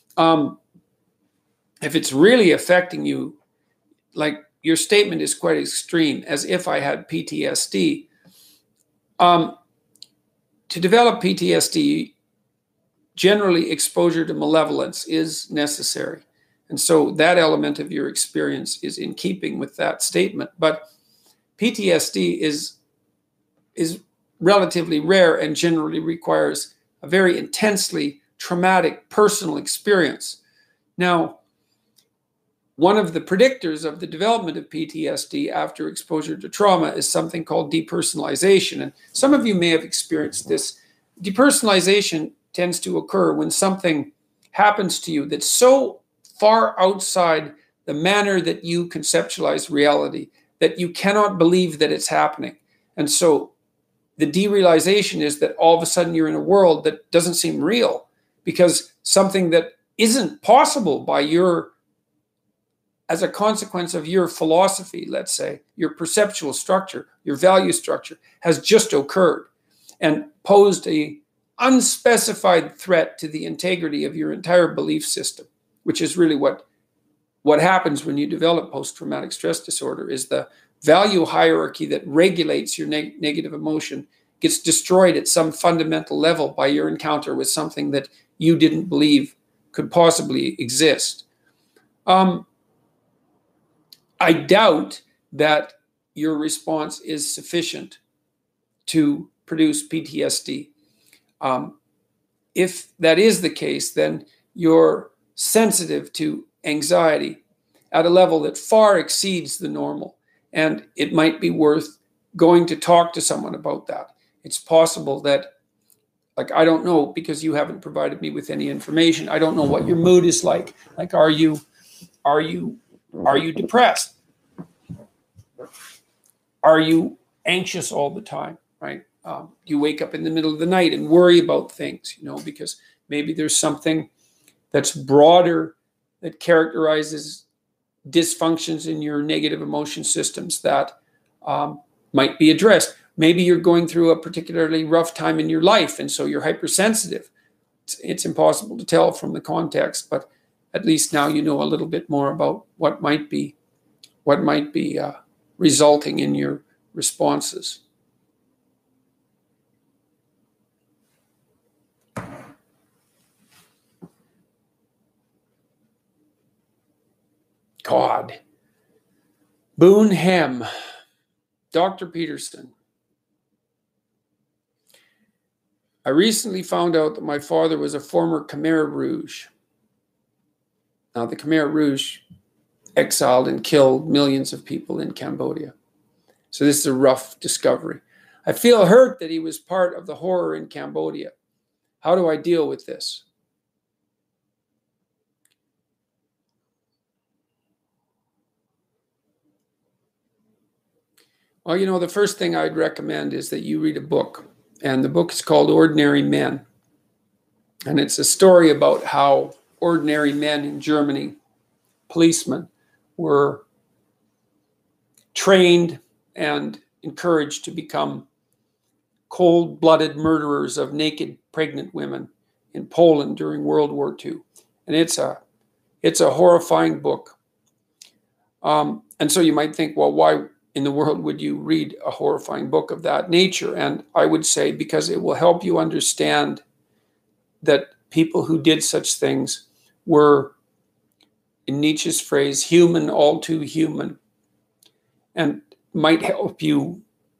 If it's really affecting you, like your statement is quite extreme, as if I had PTSD. To develop PTSD, generally exposure to malevolence is necessary. And so that element of your experience is in keeping with that statement. But PTSD is relatively rare and generally requires a very intensely traumatic personal experience. Now, one of the predictors of the development of PTSD after exposure to trauma is something called depersonalization. And some of you may have experienced this. Depersonalization tends to occur when something happens to you that's so far outside the manner that you conceptualize reality that you cannot believe that it's happening. And so the derealization is that all of a sudden you're in a world that doesn't seem real, because something that isn't possible by your as a consequence of your philosophy, let's say, your perceptual structure, your value structure has just occurred and posed a unspecified threat to the integrity of your entire belief system, which is really what happens when you develop post-traumatic stress disorder, is the value hierarchy that regulates your negative emotion gets destroyed at some fundamental level by your encounter with something that you didn't believe could possibly exist. I doubt that your response is sufficient to produce PTSD. If that is the case, then you're sensitive to anxiety at a level that far exceeds the normal, and it might be worth going to talk to someone about that. It's possible that, like, I don't know, because you haven't provided me with any information, I don't know what your mood is like. Like, are you depressed? Are you anxious all the time, right? You wake up in the middle of the night and worry about things, because maybe there's something that's broader that characterizes dysfunctions in your negative emotion systems that might be addressed. Maybe you're going through a particularly rough time in your life, and so you're hypersensitive. It's impossible to tell from the context, but at least now you know a little bit more about what might be resulting in your responses. God. Boone Hem. Dr. Peterson. I recently found out that my father was a former Khmer Rouge. Now, the Khmer Rouge exiled and killed millions of people in Cambodia. So this is a rough discovery. I feel hurt that he was part of the horror in Cambodia. How do I deal with this? Well, the first thing I'd recommend is that you read a book. And the book is called Ordinary Men. And it's a story about how ordinary men in Germany, policemen, were trained and encouraged to become cold-blooded murderers of naked pregnant women in Poland during World War II. And it's a horrifying book. And so you might think, well, why in the world would you read a horrifying book of that nature? And I would say because it will help you understand that people who did such things were, in Nietzsche's phrase, human, all too human, and might help you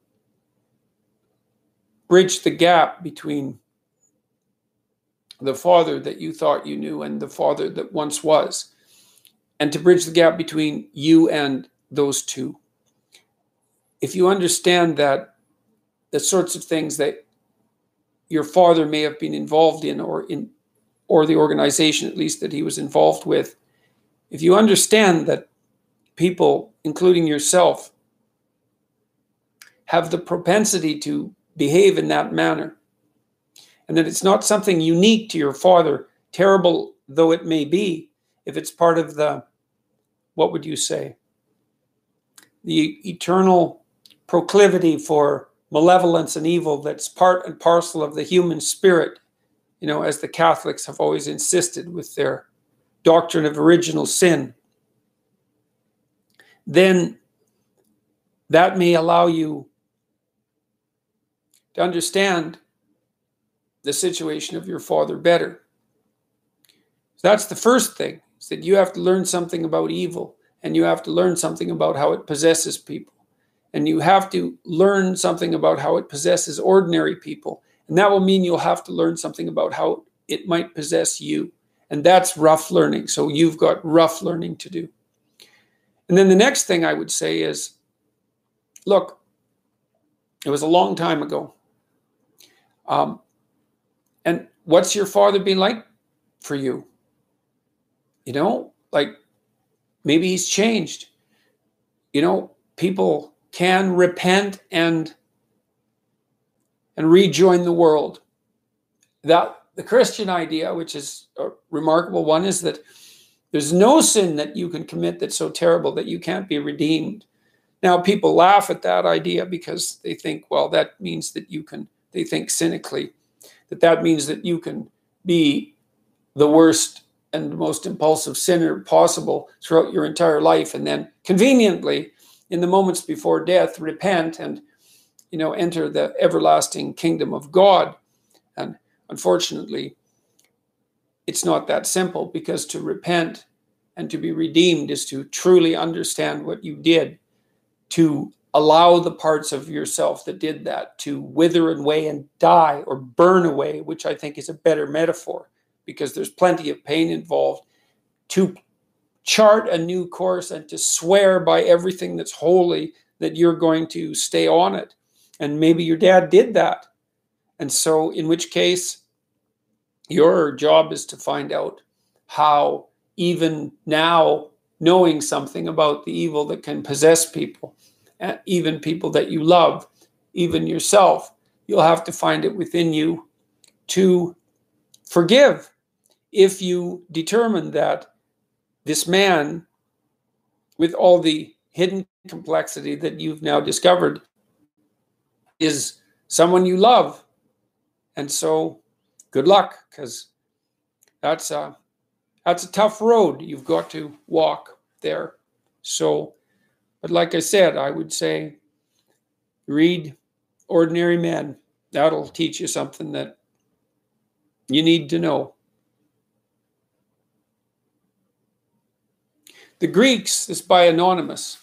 bridge the gap between the father that you thought you knew and the father that once was, and to bridge the gap between you and those two. If you understand that the sorts of things that your father may have been involved in, or the organization at least that he was involved with, if you understand that people, including yourself, have the propensity to behave in that manner, and that it's not something unique to your father, terrible though it may be, if it's part of the, what would you say, the eternal proclivity for malevolence and evil that's part and parcel of the human spirit, as the Catholics have always insisted with their doctrine of original sin, then that may allow you to understand the situation of your father better. So that's the first thing, is that you have to learn something about evil, and you have to learn something about how it possesses people. And you have to learn something about how it possesses ordinary people. And that will mean you'll have to learn something about how it might possess you. And that's rough learning. So you've got rough learning to do. And then the next thing I would say is, look, it was a long time ago. And what's your father been like for you? Like, maybe he's changed. People can repent and rejoin the world. That the Christian idea, which is a remarkable one, is that There's no sin that you can commit that's so terrible that you can't be redeemed. Now, people laugh at that idea because they think, well, that means that you can, they think cynically, that means that you can be the worst and most impulsive sinner possible throughout your entire life, and then conveniently, in the moments before death, repent and, enter the everlasting kingdom of God. And unfortunately, it's not that simple, because to repent and to be redeemed is to truly understand what you did, to allow the parts of yourself that did that to wither away and die or burn away, which I think is a better metaphor, because there's plenty of pain involved, to chart a new course and to swear by everything that's holy that you're going to stay on it. And maybe your dad did that. And so in which case, your job is to find out how, even now, knowing something about the evil that can possess people, even people that you love, even yourself, you'll have to find it within you to forgive. If you determine that this man, with all the hidden complexity that you've now discovered, is someone you love. And so good luck, because that's a tough road you've got to walk there. So, but like I said, I would say read Ordinary Men. That'll teach you something that you need to know. The Greeks, this is by Anonymous.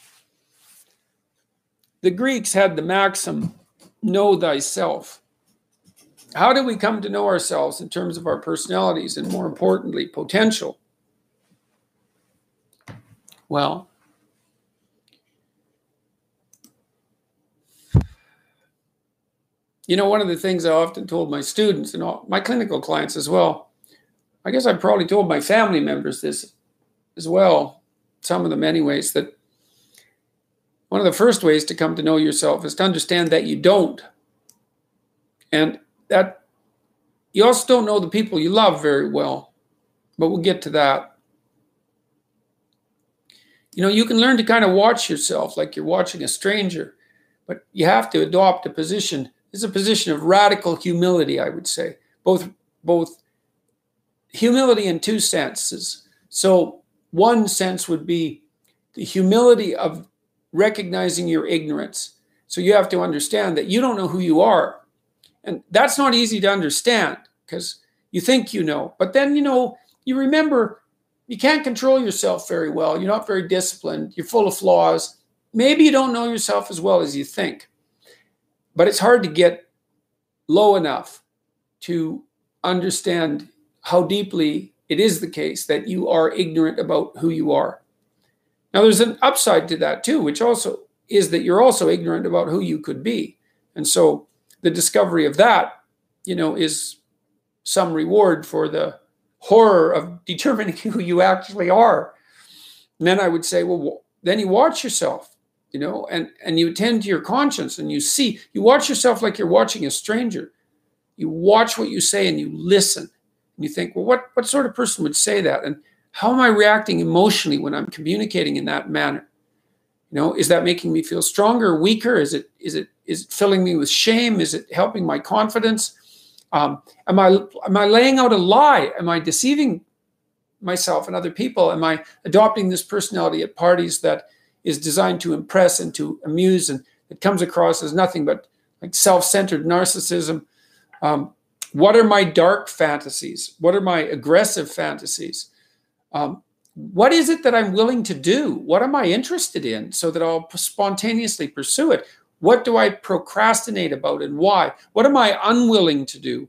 The Greeks had the maxim, know thyself. How do we come to know ourselves in terms of our personalities and, more importantly, potential? Well, one of the things I often told my students and all my clinical clients as well, I guess I probably told my family members this as well, some of them anyways, that one of the first ways to come to know yourself is to understand that you don't. And that you also don't know the people you love very well, but we'll get to that. You can learn to kind of watch yourself like you're watching a stranger, but you have to adopt a position. It's a position of radical humility, I would say, both humility in two senses. So one sense would be the humility of recognizing your ignorance. So you have to understand that you don't know who you are. And that's not easy to understand, because you think you know. But then, you remember you can't control yourself very well. You're not very disciplined. You're full of flaws. Maybe you don't know yourself as well as you think. But it's hard to get low enough to understand how deeply it is the case that you are ignorant about who you are. Now, there's an upside to that too, which also is that you're also ignorant about who you could be. And so the discovery of that, is some reward for the horror of determining who you actually are. And then I would say, well, then you watch yourself, and you attend to your conscience, and you watch yourself like you're watching a stranger. You watch what you say and you listen. And you think, well, what sort of person would say that? And how am I reacting emotionally when I'm communicating in that manner? Is that making me feel stronger or weaker? Is it filling me with shame? Is it helping my confidence? Am I laying out a lie? Am I deceiving myself and other people? Am I adopting this personality at parties that is designed to impress and to amuse, and it comes across as nothing but like self-centered narcissism? What are my dark fantasies? What are my aggressive fantasies? What is it that I'm willing to do? What am I interested in so that I'll spontaneously pursue it? What do I procrastinate about and why? What am I unwilling to do?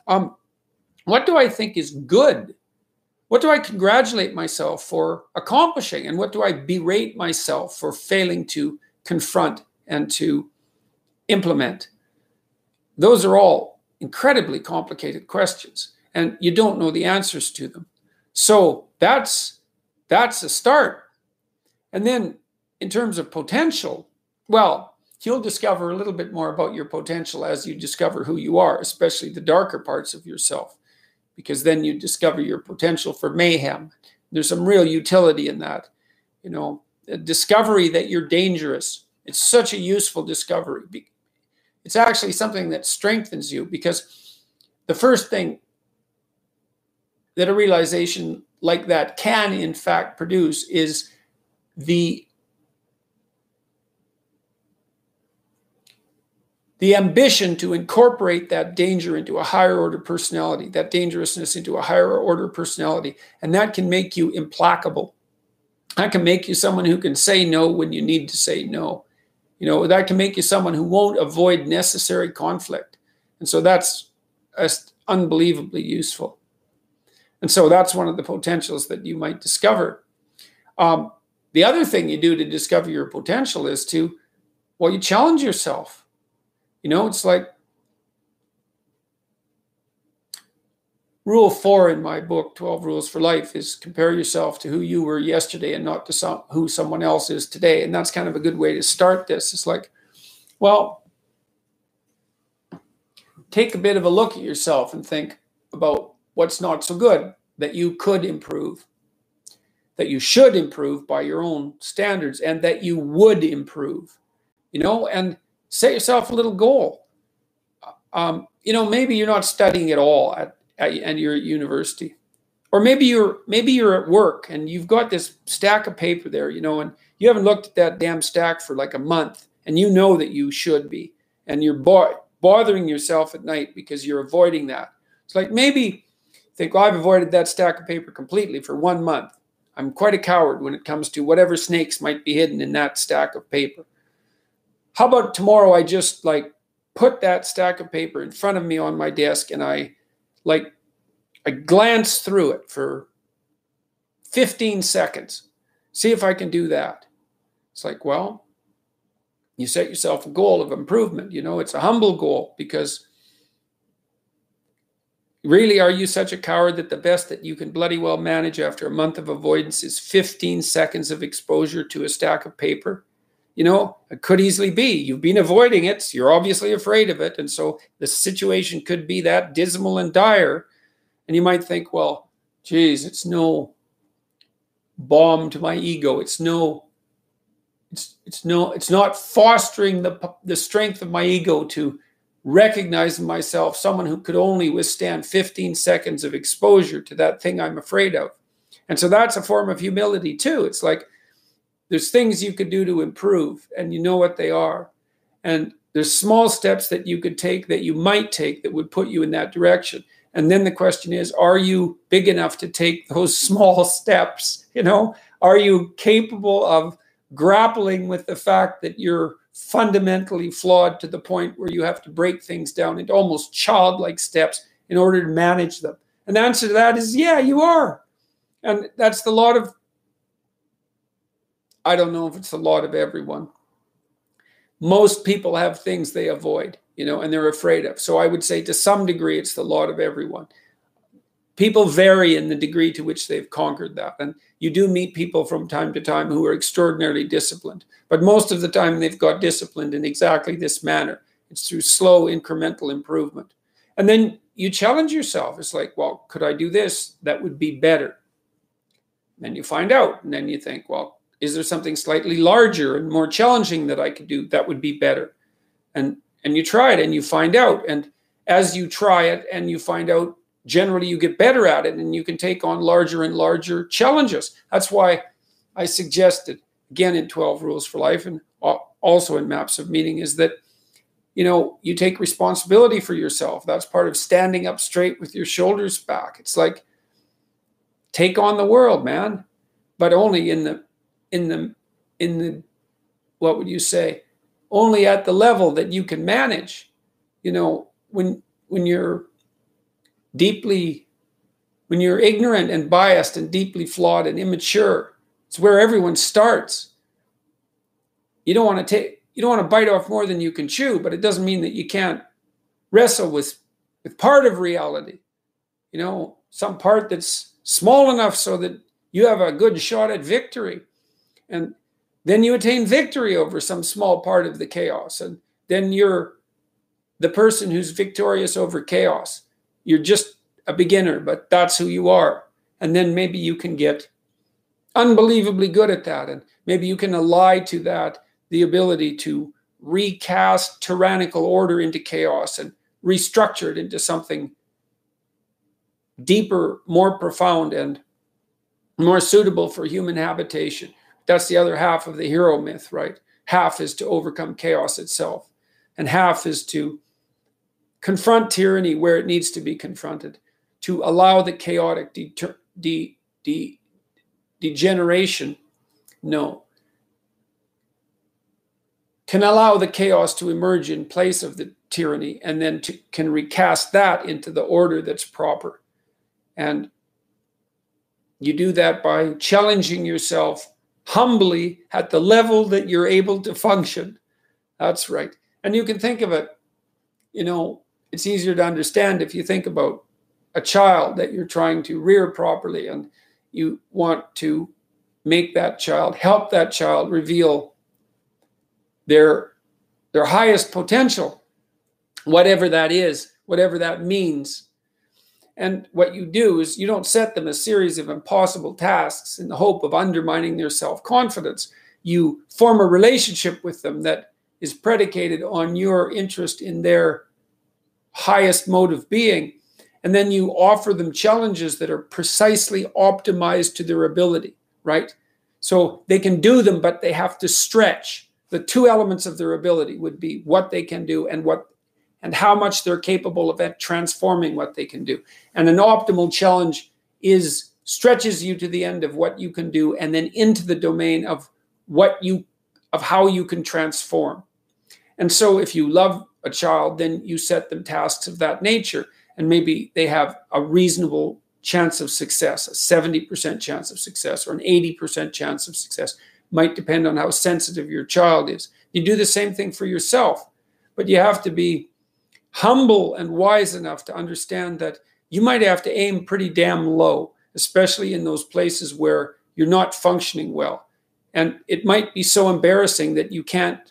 What do I think is good? What do I congratulate myself for accomplishing? And what do I berate myself for failing to confront and to implement? Those are all incredibly complicated questions, and you don't know the answers to them. So that's a start. And then in terms of potential, well, you'll discover a little bit more about your potential as you discover who you are, especially the darker parts of yourself, because then you discover your potential for mayhem, There's some real utility in that. A discovery that you're dangerous. It's such a useful discovery. It's actually something that strengthens you, because the first thing that a realization like that can in fact produce is the ambition to incorporate that danger into a higher order personality, that dangerousness into a higher order personality. And that can make you implacable. That can make you someone who can say no when you need to say no. That can make you someone who won't avoid necessary conflict. And so that's unbelievably useful. And so that's one of the potentials that you might discover. The other thing you do to discover your potential is you challenge yourself. It's like Rule 4 in my book, 12 Rules for Life, is compare yourself to who you were yesterday and not to who someone else is today. And that's kind of a good way to start this. It's like, well, take a bit of a look at yourself and think about what's not so good that you could improve, that you should improve by your own standards, and that you would improve, and set yourself a little goal. Maybe you're not studying at all at your university, or maybe you're at work and you've got this stack of paper there, and you haven't looked at that damn stack for like a month, and you know that you should be, and you're bothering yourself at night because you're avoiding that. It's like, maybe think, well, I've avoided that stack of paper completely for 1 month. I'm quite a coward when it comes to whatever snakes might be hidden in that stack of paper. How about tomorrow I just put that stack of paper in front of me on my desk, and I glance through it for 15 seconds. See if I can do that. It's like, well, you set yourself a goal of improvement. It's a humble goal, because really, are you such a coward that the best that you can bloody well manage after a month of avoidance is 15 seconds of exposure to a stack of paper? It could easily be. You've been avoiding it. So you're obviously afraid of it. And so the situation could be that dismal and dire. And you might think, well, geez, it's no balm to my ego. It's not fostering the strength of my ego to recognize in myself someone who could only withstand 15 seconds of exposure to that thing I'm afraid of. And so that's a form of humility too. It's like, there's things you could do to improve, and you know what they are. And there's small steps that you could take, that you might take, that would put you in that direction. And then the question is, are you big enough to take those small steps? Are you capable of grappling with the fact that you're fundamentally flawed to the point where you have to break things down into almost childlike steps in order to manage them? And the answer to that is, yeah, you are. And that's the lot of, I don't know if it's the lot of everyone. Most people have things they avoid, and they're afraid of. So I would say to some degree, it's the lot of everyone. People vary in the degree to which they've conquered that. And you do meet people from time to time who are extraordinarily disciplined. But most of the time, they've got disciplined in exactly this manner. It's through slow incremental improvement. And then you challenge yourself. It's like, well, could I do this? That would be better. And then you find out. And then you think, well, is there something slightly larger and more challenging that I could do that would be better? And you try it and you find out. And as you try it and you find out, generally you get better at it, and you can take on larger and larger challenges. That's why I suggested, again, in 12 Rules for Life and also in Maps of Meaning, is that, you take responsibility for yourself. That's part of standing up straight with your shoulders back. It's like, take on the world, man, but only in the what would you say, only at the level that you can manage. When you're ignorant and biased and deeply flawed and immature, it's where everyone starts. You don't want to bite off more than you can chew, but it doesn't mean that you can't wrestle with part of reality. Some part that's small enough so that you have a good shot at victory. And then you attain victory over some small part of the chaos. And then you're the person who's victorious over chaos. You're just a beginner, but that's who you are. And then maybe you can get unbelievably good at that. And maybe you can ally to that the ability to recast tyrannical order into chaos and restructure it into something deeper, more profound, and more suitable for human habitation. That's the other half of the hero myth, right? Half is to overcome chaos itself, and half is to confront tyranny where it needs to be confronted, to allow the chaotic degeneration, can allow the chaos to emerge in place of the tyranny, and then can recast that into the order that's proper. And you do that by challenging yourself humbly at the level that you're able to function. That's right. And you can think of it, it's easier to understand if you think about a child that you're trying to rear properly, and you want to make that child, help that child reveal their highest potential, whatever that is, whatever that means. And what you do is you don't set them a series of impossible tasks in the hope of undermining their self-confidence. You form a relationship with them that is predicated on your interest in their highest mode of being. And then you offer them challenges that are precisely optimized to their ability, right? So they can do them, but they have to stretch. The two elements of their ability would be what they can do and how much they're capable of transforming what they can do. And an optimal challenge stretches you to the end of what you can do, and then into the domain of how you can transform. And so if you love a child, then you set them tasks of that nature, and maybe they have a reasonable chance of success, a 70% chance of success, or an 80% chance of success. Might depend on how sensitive your child is. You do the same thing for yourself, but you have to be humble and wise enough to understand that you might have to aim pretty damn low, especially in those places where you're not functioning well. And it might be so embarrassing that you can't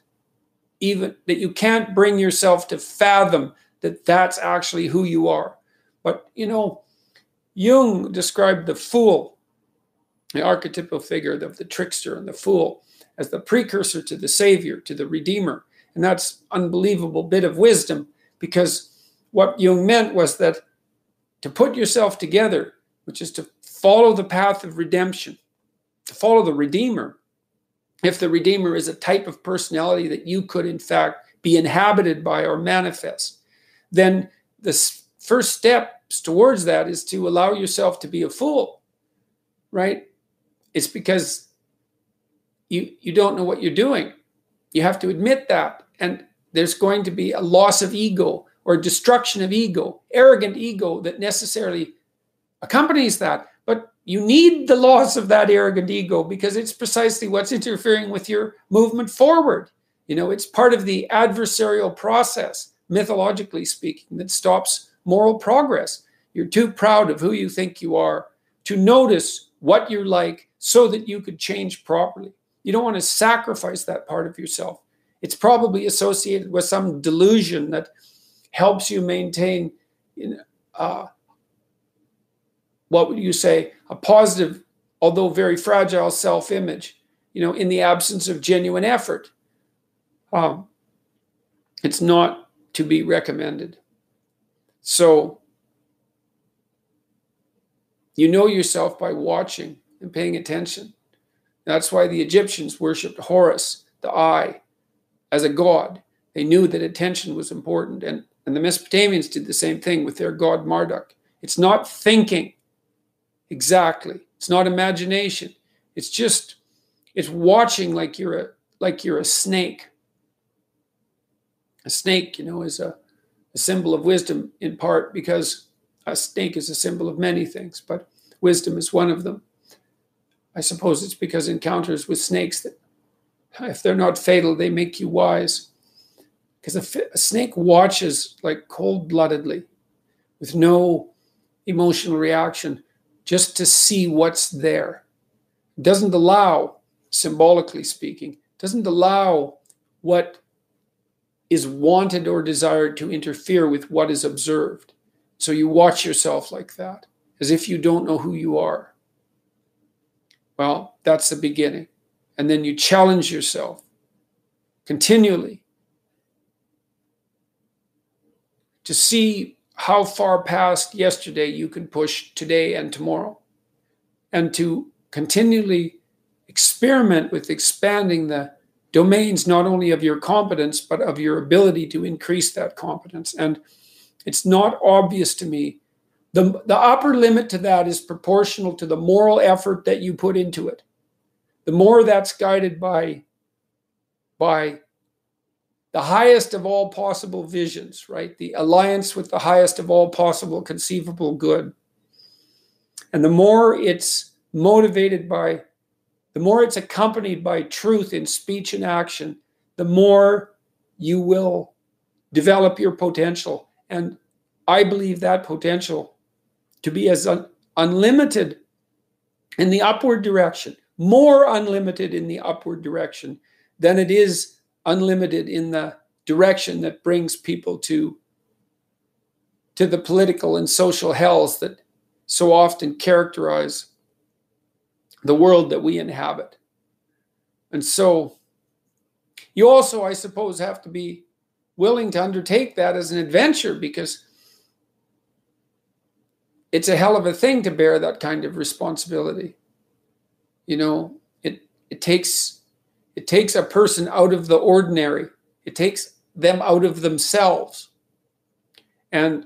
bring yourself to fathom that that's actually who you are. But, Jung described the fool, the archetypal figure of the trickster and the fool, as the precursor to the savior, to the redeemer. And that's an unbelievable bit of wisdom, because what Jung meant was that to put yourself together, which is to follow the path of redemption, to follow the redeemer, if the redeemer is a type of personality that you could in fact be inhabited by or manifest, then the first steps towards that is to allow yourself to be a fool, right? It's because you don't know what you're doing. You have to admit that. And there's going to be a loss of ego or destruction of ego, arrogant ego that necessarily accompanies that. But you need the loss of that arrogant ego, because it's precisely what's interfering with your movement forward. It's part of the adversarial process, mythologically speaking, that stops moral progress. You're too proud of who you think you are to notice what you're like so that you could change properly. You don't want to sacrifice that part of yourself. It's probably associated with some delusion that helps you maintain, what would you say, a positive, although very fragile self-image, in the absence of genuine effort. It's not to be recommended. So, you know yourself by watching and paying attention. That's why the Egyptians worshipped Horus, the eye, as a god. They knew that attention was important. And the Mesopotamians did the same thing with their god Marduk. It's not thinking exactly. It's not imagination. It's watching like you're a snake. A snake, is a symbol of wisdom, in part because a snake is a symbol of many things, but wisdom is one of them. I suppose it's because encounters with snakes, that if they're not fatal, they make you wise. Because a snake watches like cold-bloodedly, with no emotional reaction, just to see what's there. It doesn't allow, symbolically speaking, doesn't allow what is wanted or desired to interfere with what is observed. So you watch yourself like that, as if you don't know who you are. Well, that's the beginning. And then you challenge yourself continually to see how far past yesterday you can push today and tomorrow, and to continually experiment with expanding the domains not only of your competence, but of your ability to increase that competence. And it's not obvious to me. The upper limit to that is proportional to the moral effort that you put into it. The more that's guided by the highest of all possible visions, right? The alliance with the highest of all possible conceivable good. And the more it's motivated by, the more it's accompanied by truth in speech and action, the more you will develop your potential. And I believe that potential to be as unlimited in the upward direction, more unlimited in the upward direction than it is unlimited in the direction that brings people to the political and social hells that so often characterize the world that we inhabit. And so you also, I suppose, have to be willing to undertake that as an adventure, because it's a hell of a thing to bear that kind of responsibility. You know, it takes a person out of the ordinary. It takes them out of themselves. And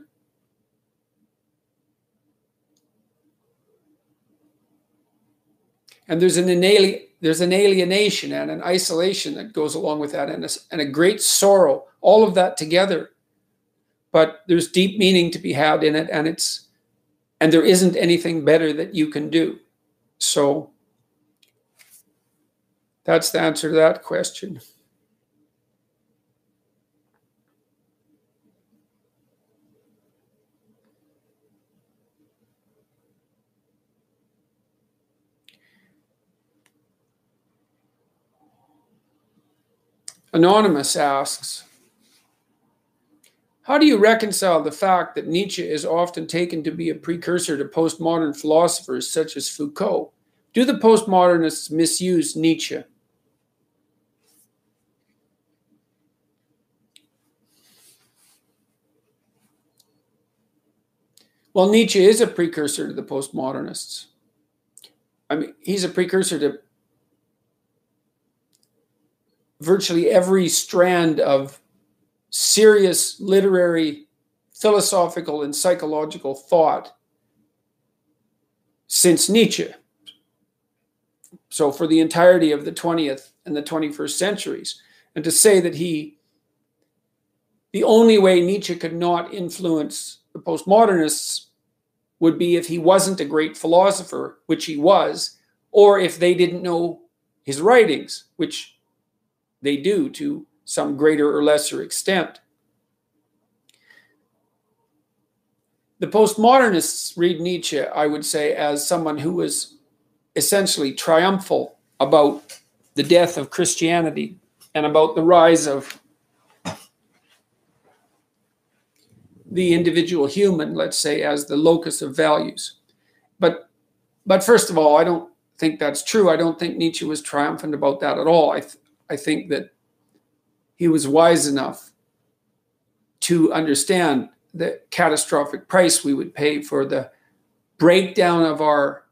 there's an alienation and an isolation that goes along with that, and a great sorrow, all of that together. But there's deep meaning to be had in it, and there isn't anything better that you can do. So that's the answer to that question. Anonymous asks, how do you reconcile the fact that Nietzsche is often taken to be a precursor to postmodern philosophers such as Foucault? Do the postmodernists misuse Nietzsche? Well, Nietzsche is a precursor to the postmodernists. I mean, he's a precursor to virtually every strand of serious literary, philosophical, and psychological thought since Nietzsche. So for the entirety of the 20th and the 21st centuries. And to say that the only way Nietzsche could not influence the postmodernists would be if he wasn't a great philosopher, which he was, or if they didn't know his writings, which they do to some greater or lesser extent. The postmodernists read Nietzsche, I would say, as someone who was essentially triumphal about the death of Christianity and about the rise of the individual human, let's say, as the locus of values. But first of all, I don't think that's true. I don't think Nietzsche was triumphant about that at all. I think that he was wise enough to understand the catastrophic price we would pay for the breakdown of our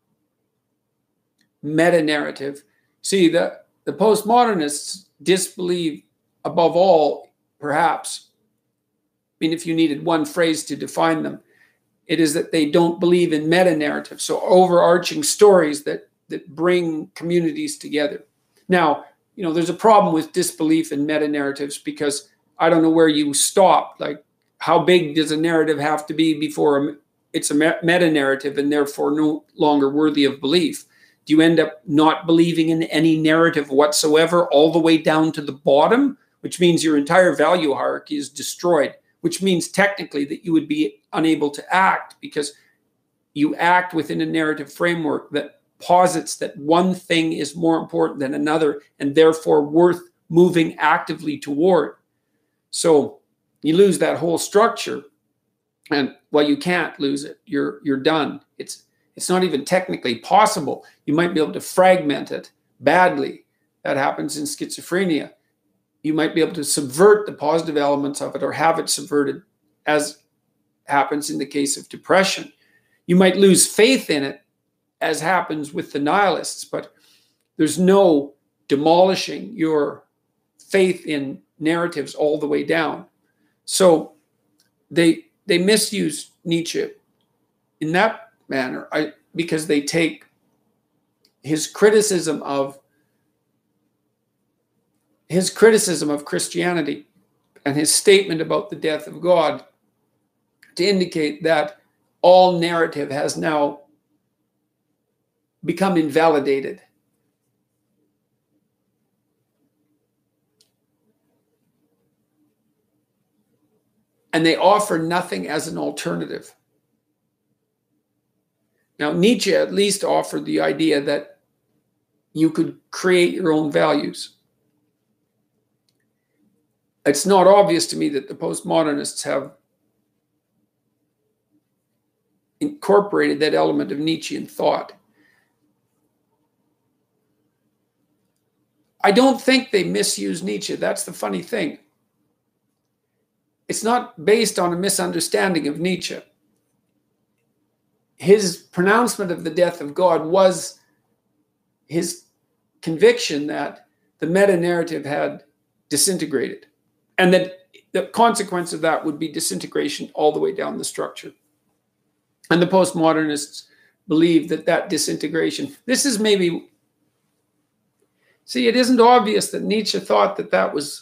meta-narrative. See, the postmodernists disbelieve, above all, perhaps, I mean, if you needed one phrase to define them, it is that they don't believe in meta-narrative, so overarching stories that bring communities together. Now, you know, there's a problem with disbelief in meta-narratives, because I don't know where you stop. Like, how big does a narrative have to be before it's a meta-narrative and therefore no longer worthy of belief? Do you end up not believing in any narrative whatsoever all the way down to the bottom, which means your entire value hierarchy is destroyed, which means technically that you would be unable to act because you act within a narrative framework that posits that one thing is more important than another and therefore worth moving actively toward. So you lose that whole structure, and well, you can't lose it. You're done. It's It's not even technically possible. You might be able to fragment it badly. That happens in schizophrenia. You might be able to subvert the positive elements of it or have it subverted, as happens in the case of depression. You might lose faith in it, as happens with the nihilists, but there's no demolishing your faith in narratives all the way down. So they misuse Nietzsche in that manner, because they take his criticism of Christianity and his statement about the death of God to indicate that all narrative has now become invalidated. And they offer nothing as an alternative. Now, Nietzsche at least offered the idea that you could create your own values. It's not obvious to me that the postmodernists have incorporated that element of Nietzschean thought. I don't think they misuse Nietzsche. That's the funny thing. It's not based on a misunderstanding of Nietzsche. His pronouncement of the death of God was his conviction that the meta-narrative had disintegrated, and that the consequence of that would be disintegration all the way down the structure. And the postmodernists believe that disintegration, this is maybe, see, it isn't obvious that Nietzsche thought that was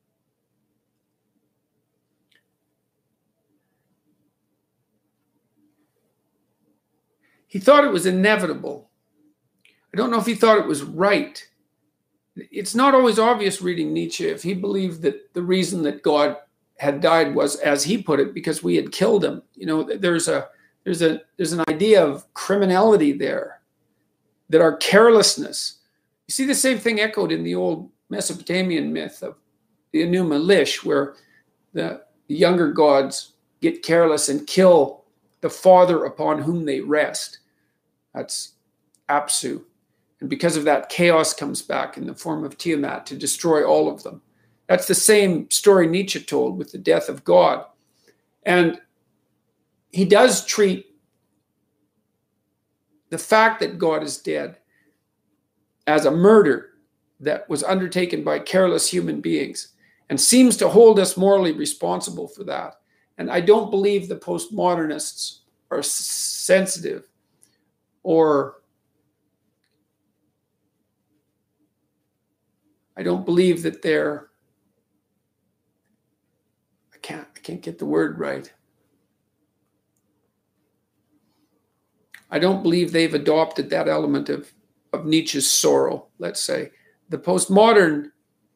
he thought it was inevitable. I don't know if he thought it was right. It's not always obvious reading Nietzsche if he believed that the reason that God had died was, as he put it, because we had killed him. You know, there's an idea of criminality there, that our carelessness. You see the same thing echoed in the old Mesopotamian myth of the Enuma Elish, where the younger gods get careless and kill the father upon whom they rest. That's Apsu. And because of that, chaos comes back in the form of Tiamat to destroy all of them. That's the same story Nietzsche told with the death of God. And he does treat the fact that God is dead as a murder that was undertaken by careless human beings, and seems to hold us morally responsible for that. And I don't believe the postmodernists are sensitive, or I don't believe that they're, I can't get the word right. I don't believe they've adopted that element of Nietzsche's sorrow, let's say. The postmodern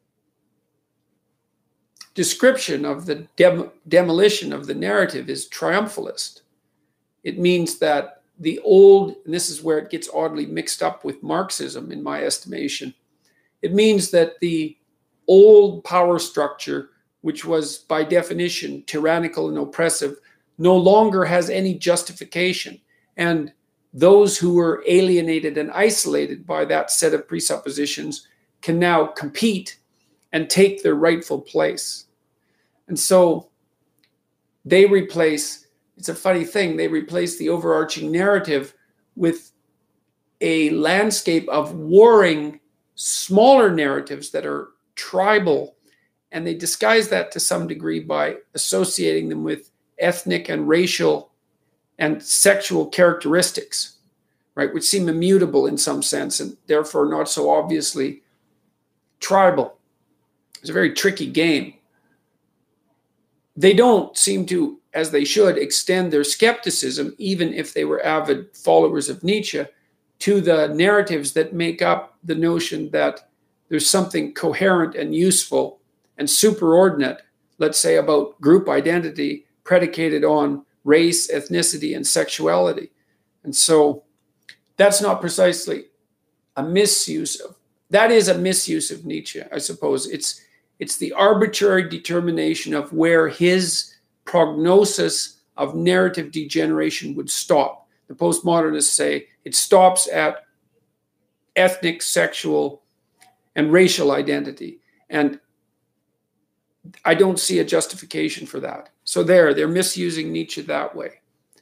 description of the demolition of the narrative is triumphalist. It means that the old, and this is where it gets oddly mixed up with Marxism in my estimation, it means that the old power structure, which was by definition tyrannical and oppressive, no longer has any justification. And those who were alienated and isolated by that set of presuppositions can now compete and take their rightful place. And so they replace, it's a funny thing, they replace the overarching narrative with a landscape of warring smaller narratives that are tribal, and they disguise that to some degree by associating them with ethnic and racial and sexual characteristics, right, which seem immutable in some sense and therefore not so obviously tribal. It's a very tricky game. They don't seem to, as they should, extend their skepticism, even if they were avid followers of Nietzsche, to the narratives that make up the notion that there's something coherent and useful and superordinate, let's say, about group identity predicated on race, ethnicity, and sexuality. And so that's not precisely a misuse of, that is a misuse of Nietzsche, I suppose. It's the arbitrary determination of where his prognosis of narrative degeneration would stop. the postmodernists say it stops at ethnic, sexual, and racial identity. And I don't see a justification for that. So they're misusing Nietzsche that way.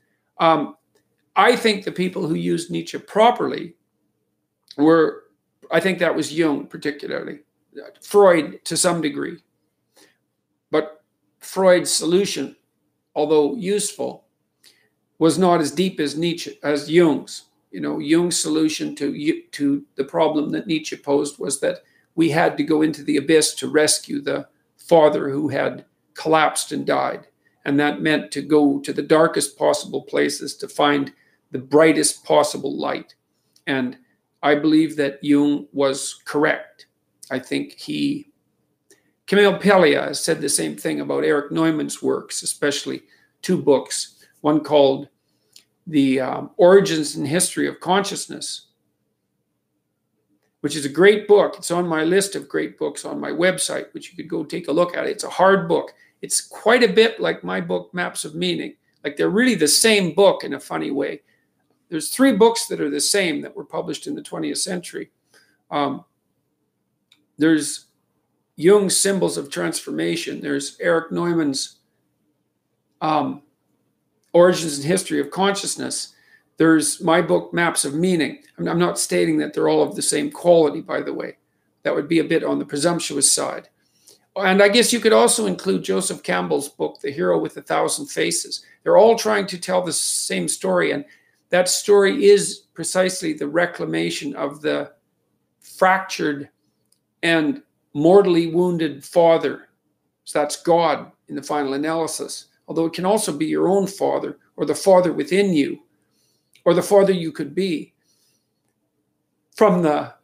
I think the people who used Nietzsche properly I think that was Jung particularly, Freud to some degree. But Freud's solution, although useful, was not as deep as Jung's. Jung's solution to the problem that Nietzsche posed was that we had to go into the abyss to rescue the father who had collapsed and died. And that meant to go to the darkest possible places to find the brightest possible light. And I believe that Jung was correct. I think Camille Paglia has said the same thing about Erich Neumann's works, especially 2 books, one called The Origins and History of Consciousness, which is a great book. It's on my list of great books on my website, which you could go take a look at. It's a hard book. It's quite a bit like my book, Maps of Meaning. Like they're really the same book in a funny way. There's 3 books that are the same that were published in the 20th century. There's Jung's Symbols of Transformation. There's Erich Neumann's Origins and History of Consciousness. There's my book, Maps of Meaning. I'm not stating that they're all of the same quality, by the way. That would be a bit on the presumptuous side. And I guess you could also include Joseph Campbell's book, The Hero with a Thousand Faces. They're all trying to tell the same story, and that story is precisely the reclamation of the fractured and mortally wounded father. So that's God in the final analysis. Although it can also be your own father, or the father within you, or the father you could be, from the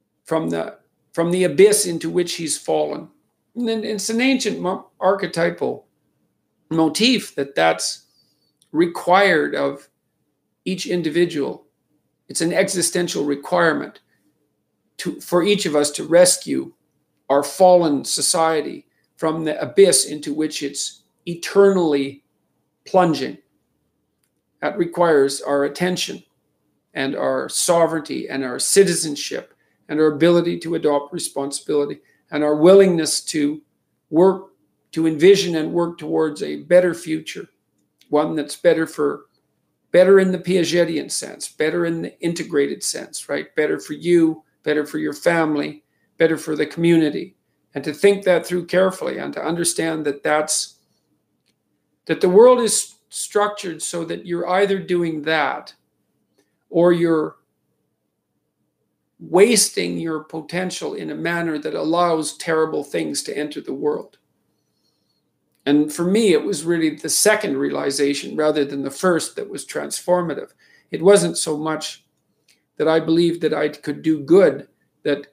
abyss into which he's fallen. And then it's an ancient archetypal motif that's required of each individual. It's an existential requirement for each of us to rescue our fallen society from the abyss into which it's eternally plunging. That requires our attention and our sovereignty and our citizenship and our ability to adopt responsibility and our willingness to work, to envision and work towards a better future, one that's better in the Piagetian sense, better in the integrated sense, right? Better for you, better for your family, better for the community. And to think that through carefully and to understand that the world is structured so that you're either doing that or you're wasting your potential in a manner that allows terrible things to enter the world. And for me, it was really the second realization rather than the first that was transformative. It wasn't so much that I believed that I could do good that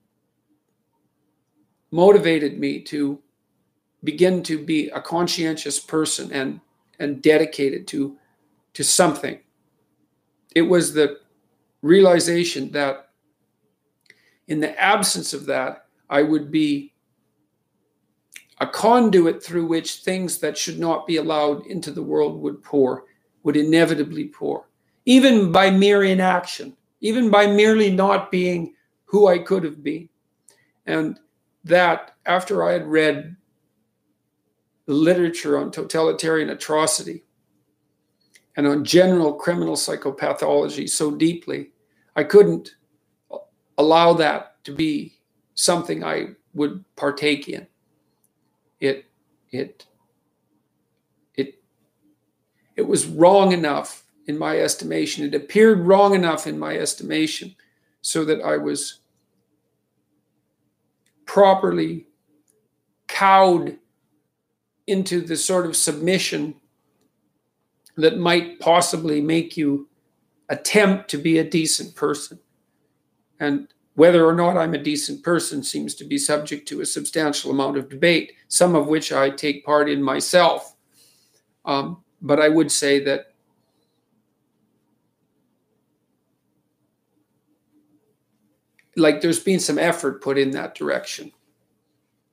motivated me to begin to be a conscientious person and dedicated to something. It was the realization that in the absence of that, I would be a conduit through which things that should not be allowed into the world would inevitably pour, even by mere inaction, even by merely not being who I could have been. And that, after I had read the literature on totalitarian atrocity and on general criminal psychopathology so deeply, I couldn't allow that to be something I would partake in. It was wrong enough in my estimation. It appeared wrong enough in my estimation so that I was properly cowed into the sort of submission that might possibly make you attempt to be a decent person. And whether or not I'm a decent person seems to be subject to a substantial amount of debate, some of which I take part in myself. But I would say that there's been some effort put in that direction.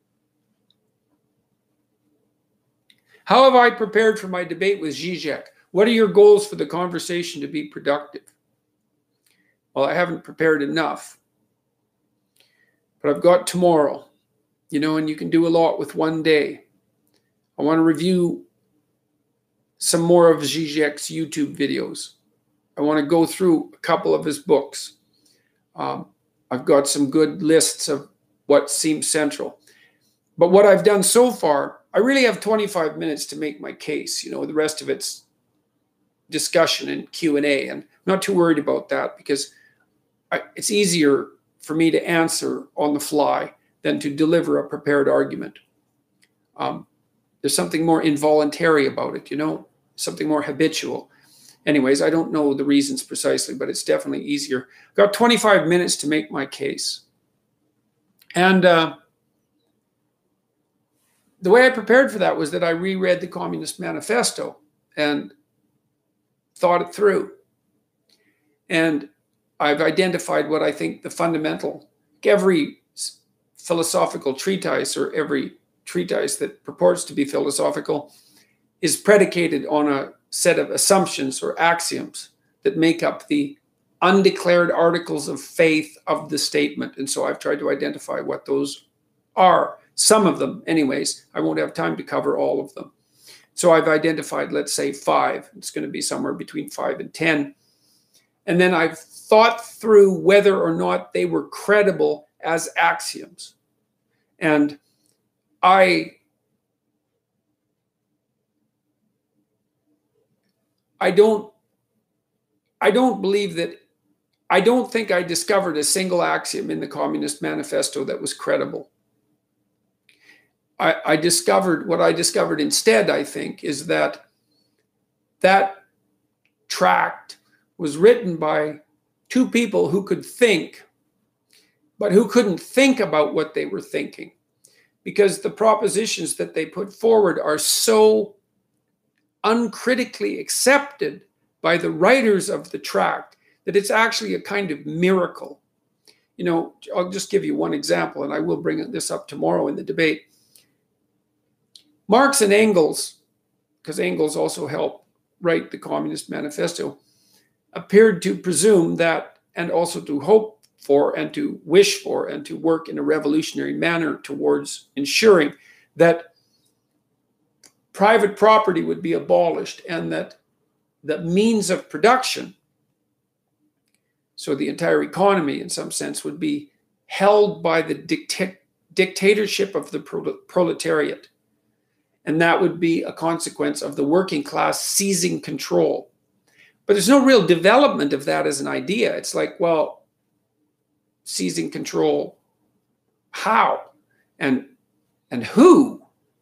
How have I prepared for my debate with Zizek? what are your goals for the conversation to be productive? Well, I haven't prepared enough, but I've got tomorrow, and you can do a lot with one day. I want to review some more of Zizek's YouTube videos. I want to go through a couple of his books. I've got some good lists of what seems central. But what I've done so far, I really have 25 minutes to make my case. The rest of it's discussion and Q&A. And I'm not too worried about that because it's easier for me to answer on the fly than to deliver a prepared argument. There's something more involuntary about it, something more habitual. Anyways, I don't know the reasons precisely, but it's definitely easier. I've got 25 minutes to make my case. And the way I prepared for that was that I reread the Communist Manifesto and thought it through. And I've identified what I think the fundamental, every philosophical treatise or every treatise that purports to be philosophical is predicated on a set of assumptions or axioms that make up the undeclared articles of faith of the statement. And so I've tried to identify what those are. Some of them, anyways. I won't have time to cover all of them. So I've identified, let's say, 5. It's going to be somewhere between 5 and 10. And then I've thought through whether or not they were credible as axioms. And I don't believe that, I don't think I discovered a single axiom in the Communist Manifesto that was credible. What I discovered instead, I think, is that tract was written by 2 people who could think, but who couldn't think about what they were thinking, because the propositions that they put forward are so uncritically accepted by the writers of the tract that it's actually a kind of miracle. I'll just give you one example, and I will bring this up tomorrow in the debate. Marx and Engels, because Engels also helped write the Communist Manifesto, appeared to presume that, and also to hope for, and to wish for, and to work in a revolutionary manner towards ensuring that private property would be abolished and that the means of production, so the entire economy in some sense, would be held by the dictatorship of the proletariat. And that would be a consequence of the working class seizing control. But there's no real development of that as an idea. It's like, well, seizing control, how? And who?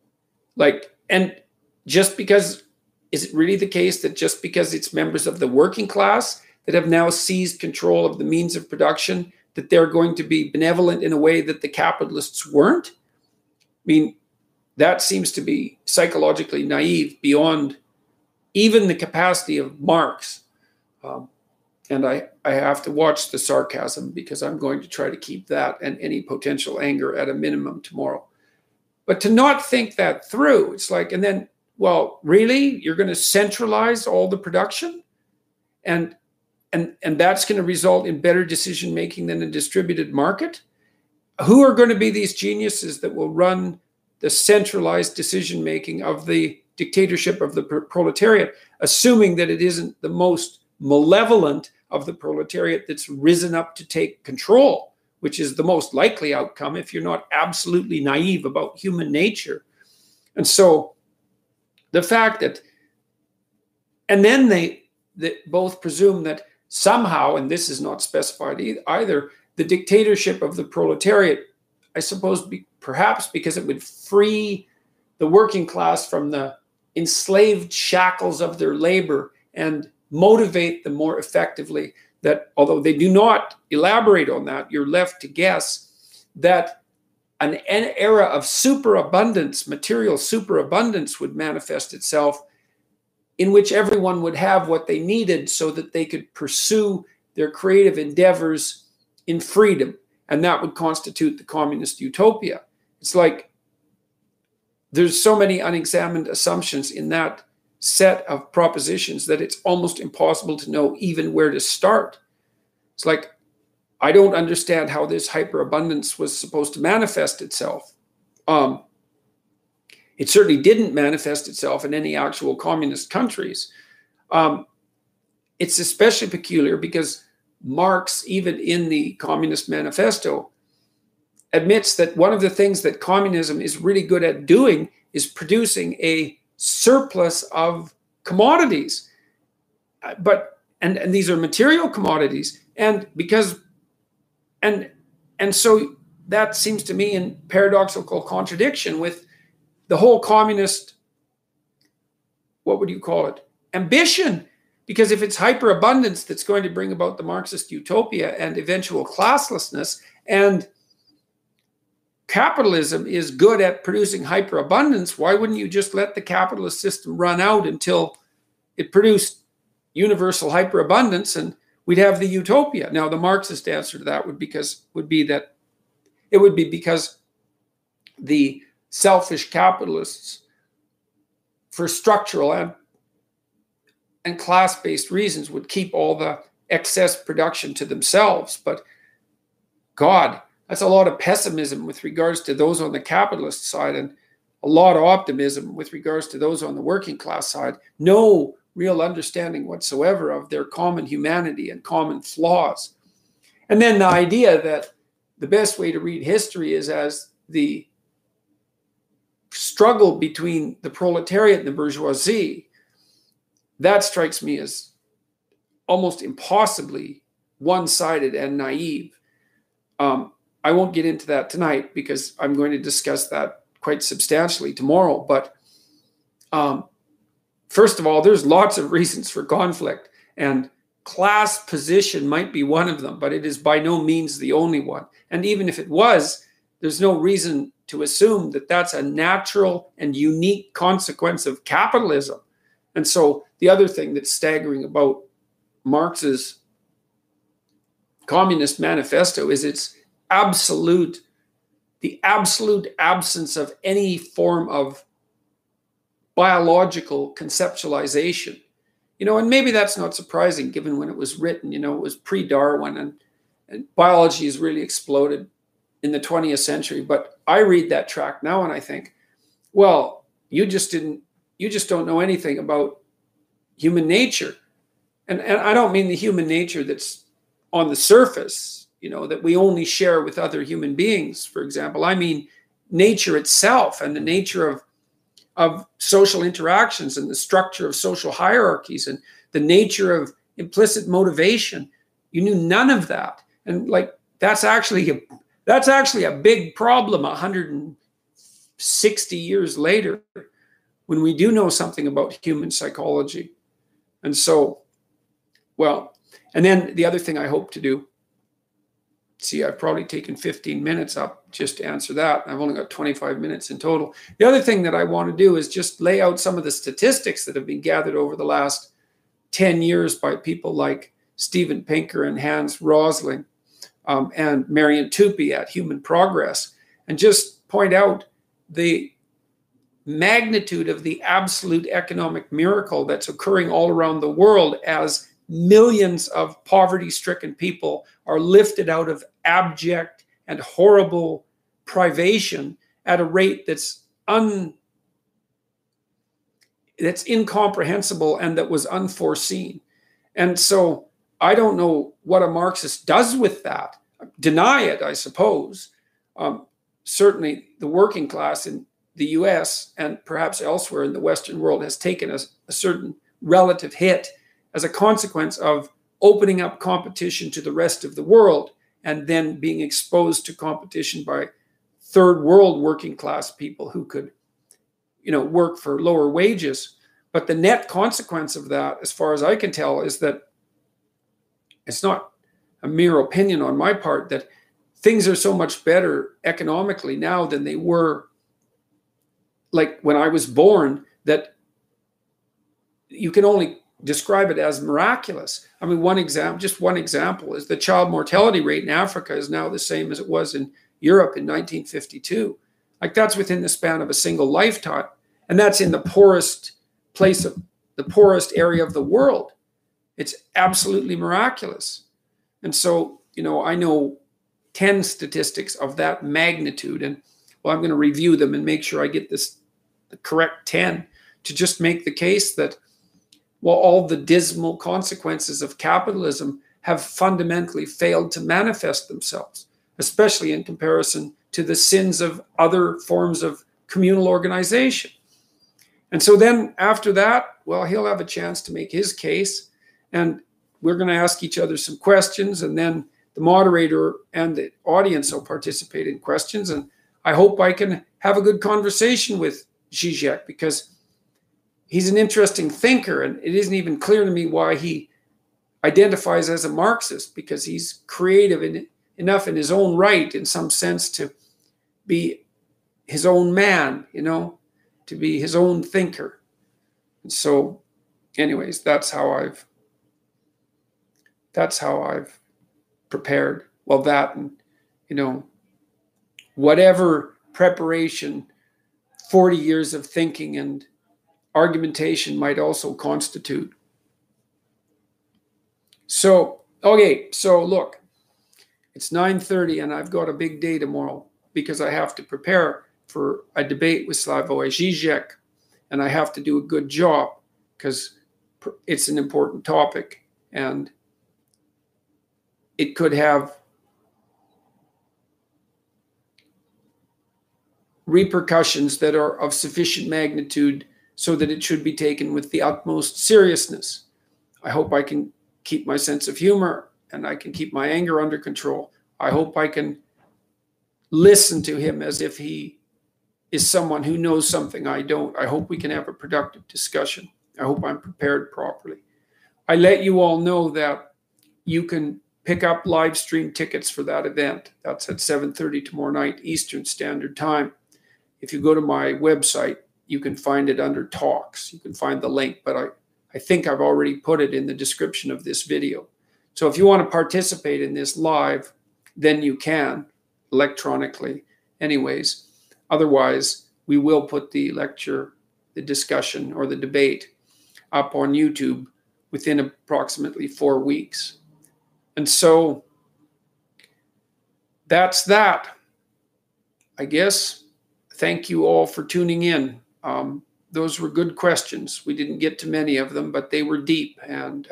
And just because, is it really the case that just because it's members of the working class that have now seized control of the means of production, that they're going to be benevolent in a way that the capitalists weren't? I mean, that seems to be psychologically naive beyond even the capacity of Marx. And I have to watch the sarcasm because I'm going to try to keep that and any potential anger at a minimum tomorrow. But to not think that through, it's like, and then, well, really? You're going to centralize all the production? And that's going to result in better decision-making than a distributed market? Who are going to be these geniuses that will run the centralized decision-making of the dictatorship of the proletariat, assuming that it isn't the most malevolent of the proletariat that's risen up to take control, which is the most likely outcome if you're not absolutely naive about human nature. And so the fact that, and then they both presume that somehow, and this is not specified either, the dictatorship of the proletariat, I suppose perhaps because it would free the working class from the enslaved shackles of their labor and motivate them more effectively, that although they do not elaborate on that, you're left to guess that an era of superabundance, material superabundance, would manifest itself, in which everyone would have what they needed so that they could pursue their creative endeavors in freedom. And that would constitute the communist utopia. It's like there's so many unexamined assumptions in that set of propositions that it's almost impossible to know even where to start. It's like, I don't understand how this hyperabundance was supposed to manifest itself. It certainly didn't manifest itself in any actual communist countries. It's especially peculiar because Marx, even in the Communist Manifesto, admits that one of the things that communism is really good at doing is producing a surplus of commodities. And these are material commodities. And so that seems to me in paradoxical contradiction with the whole communist, what would you call it, ambition. Because if it's hyperabundance that's going to bring about the Marxist utopia and eventual classlessness, and capitalism is good at producing hyperabundance, why wouldn't you just let the capitalist system run out until it produced universal hyperabundance and we'd have the utopia? Now, the Marxist answer to that would be because the selfish capitalists, for structural and class-based reasons, would keep all the excess production to themselves. But God, that's a lot of pessimism with regards to those on the capitalist side and a lot of optimism with regards to those on the working class side. No real understanding whatsoever of their common humanity and common flaws. And then the idea that the best way to read history is as the struggle between the proletariat and the bourgeoisie, that strikes me as almost impossibly one-sided and naive. I won't get into that tonight because I'm going to discuss that quite substantially tomorrow. But first of all, there's lots of reasons for conflict, and class position might be one of them, but it is by no means the only one. And even if it was, there's no reason to assume that that's a natural and unique consequence of capitalism. And so the other thing that's staggering about Marx's Communist Manifesto is the absolute absence of any form of biological conceptualization. And maybe that's not surprising given when it was written. It was pre-Darwin and biology has really exploded in the 20th century. But I read that tract now and I think, well, you just don't know anything about human nature. And I don't mean the human nature that's on the surface, that we only share with other human beings, for example. I mean nature itself and the nature of social interactions and the structure of social hierarchies and the nature of implicit motivation. You knew none of that. And that's actually a big problem 160 years later when we do know something about human psychology. And so, and then the other thing I hope to do, I've probably taken 15 minutes up just to answer that. I've only got 25 minutes in total. The other thing that I want to do is just lay out some of the statistics that have been gathered over the last 10 years by people like Steven Pinker and Hans Rosling and Marian Tupy at Human Progress, and just point out the magnitude of the absolute economic miracle that's occurring all around the world as millions of poverty-stricken people are lifted out of abject and horrible privation at a rate that's incomprehensible and that was unforeseen. And so I don't know what a Marxist does with that. Deny it, I suppose. Certainly the working class in the US and perhaps elsewhere in the Western world has taken a certain relative hit as a consequence of opening up competition to the rest of the world and then being exposed to competition by third world working class people who could, work for lower wages. But the net consequence of that, as far as I can tell, is that it's not a mere opinion on my part that things are so much better economically now than they were when I was born, that you can only describe it as miraculous. I mean, one example is the child mortality rate in Africa is now the same as it was in Europe in 1952. That's within the span of a single lifetime. And that's in the poorest place of the poorest area of the world. It's absolutely miraculous. And so, I know 10 statistics of that magnitude, and I'm going to review them and make sure I get the correct 10 to just make the case that while all the dismal consequences of capitalism have fundamentally failed to manifest themselves, especially in comparison to the sins of other forms of communal organization. And so then after that, he'll have a chance to make his case, and we're going to ask each other some questions, and then the moderator and the audience will participate in questions. And I hope I can have a good conversation with Zizek, because he's an interesting thinker, and it isn't even clear to me why he identifies as a Marxist, because he's creative enough in his own right, in some sense, to be his own man, to be his own thinker. And so, anyways, that's how I've prepared. Well, that, and whatever preparation 40 years of thinking and argumentation might also constitute. So, okay, so look, it's 9:30 and I've got a big day tomorrow because I have to prepare for a debate with Slavoj Žižek, and I have to do a good job because it's an important topic and it could have repercussions that are of sufficient magnitude so that it should be taken with the utmost seriousness. I hope I can keep my sense of humor and I can keep my anger under control. I hope I can listen to him as if he is someone who knows something I don't. I hope we can have a productive discussion. I hope I'm prepared properly. I let you all know that you can pick up live stream tickets for that event. That's at 7:30 tomorrow night, Eastern Standard Time. If you go to my website, you can find it under talks. You can find the link, but I think I've already put it in the description of this video. So if you want to participate in this live, then you can electronically anyways. Otherwise, we will put the lecture, the discussion, or the debate up on YouTube within approximately 4 weeks. And so that's that. I guess. Thank you all for tuning in. Those were good questions. We didn't get to many of them, but they were deep and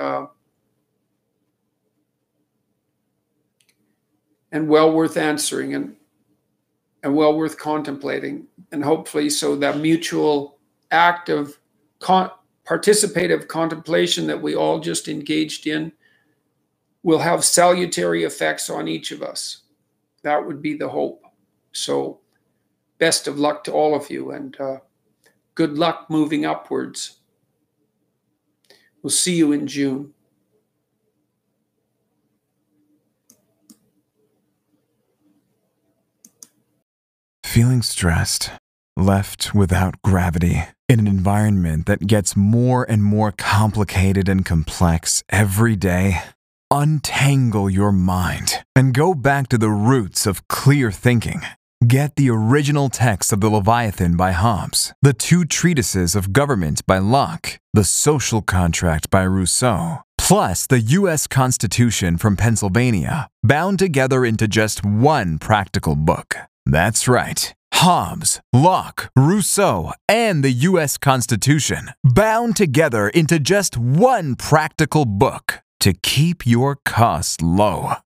well worth answering and well worth contemplating. And hopefully, so that mutual act of participative contemplation that we all just engaged in will have salutary effects on each of us. That would be the hope. So best of luck to all of you, and good luck moving upwards. We'll see you in June. Feeling stressed, left without gravity, in an environment that gets more and more complicated and complex every day? Untangle your mind and go back to the roots of clear thinking. Get the original text of the Leviathan by Hobbes, the 2 treatises of government by Locke, the social contract by Rousseau, plus the U.S. Constitution from Pennsylvania, bound together into just one practical book. That's right. Hobbes, Locke, Rousseau, and the U.S. Constitution, bound together into just one practical book to keep your costs low.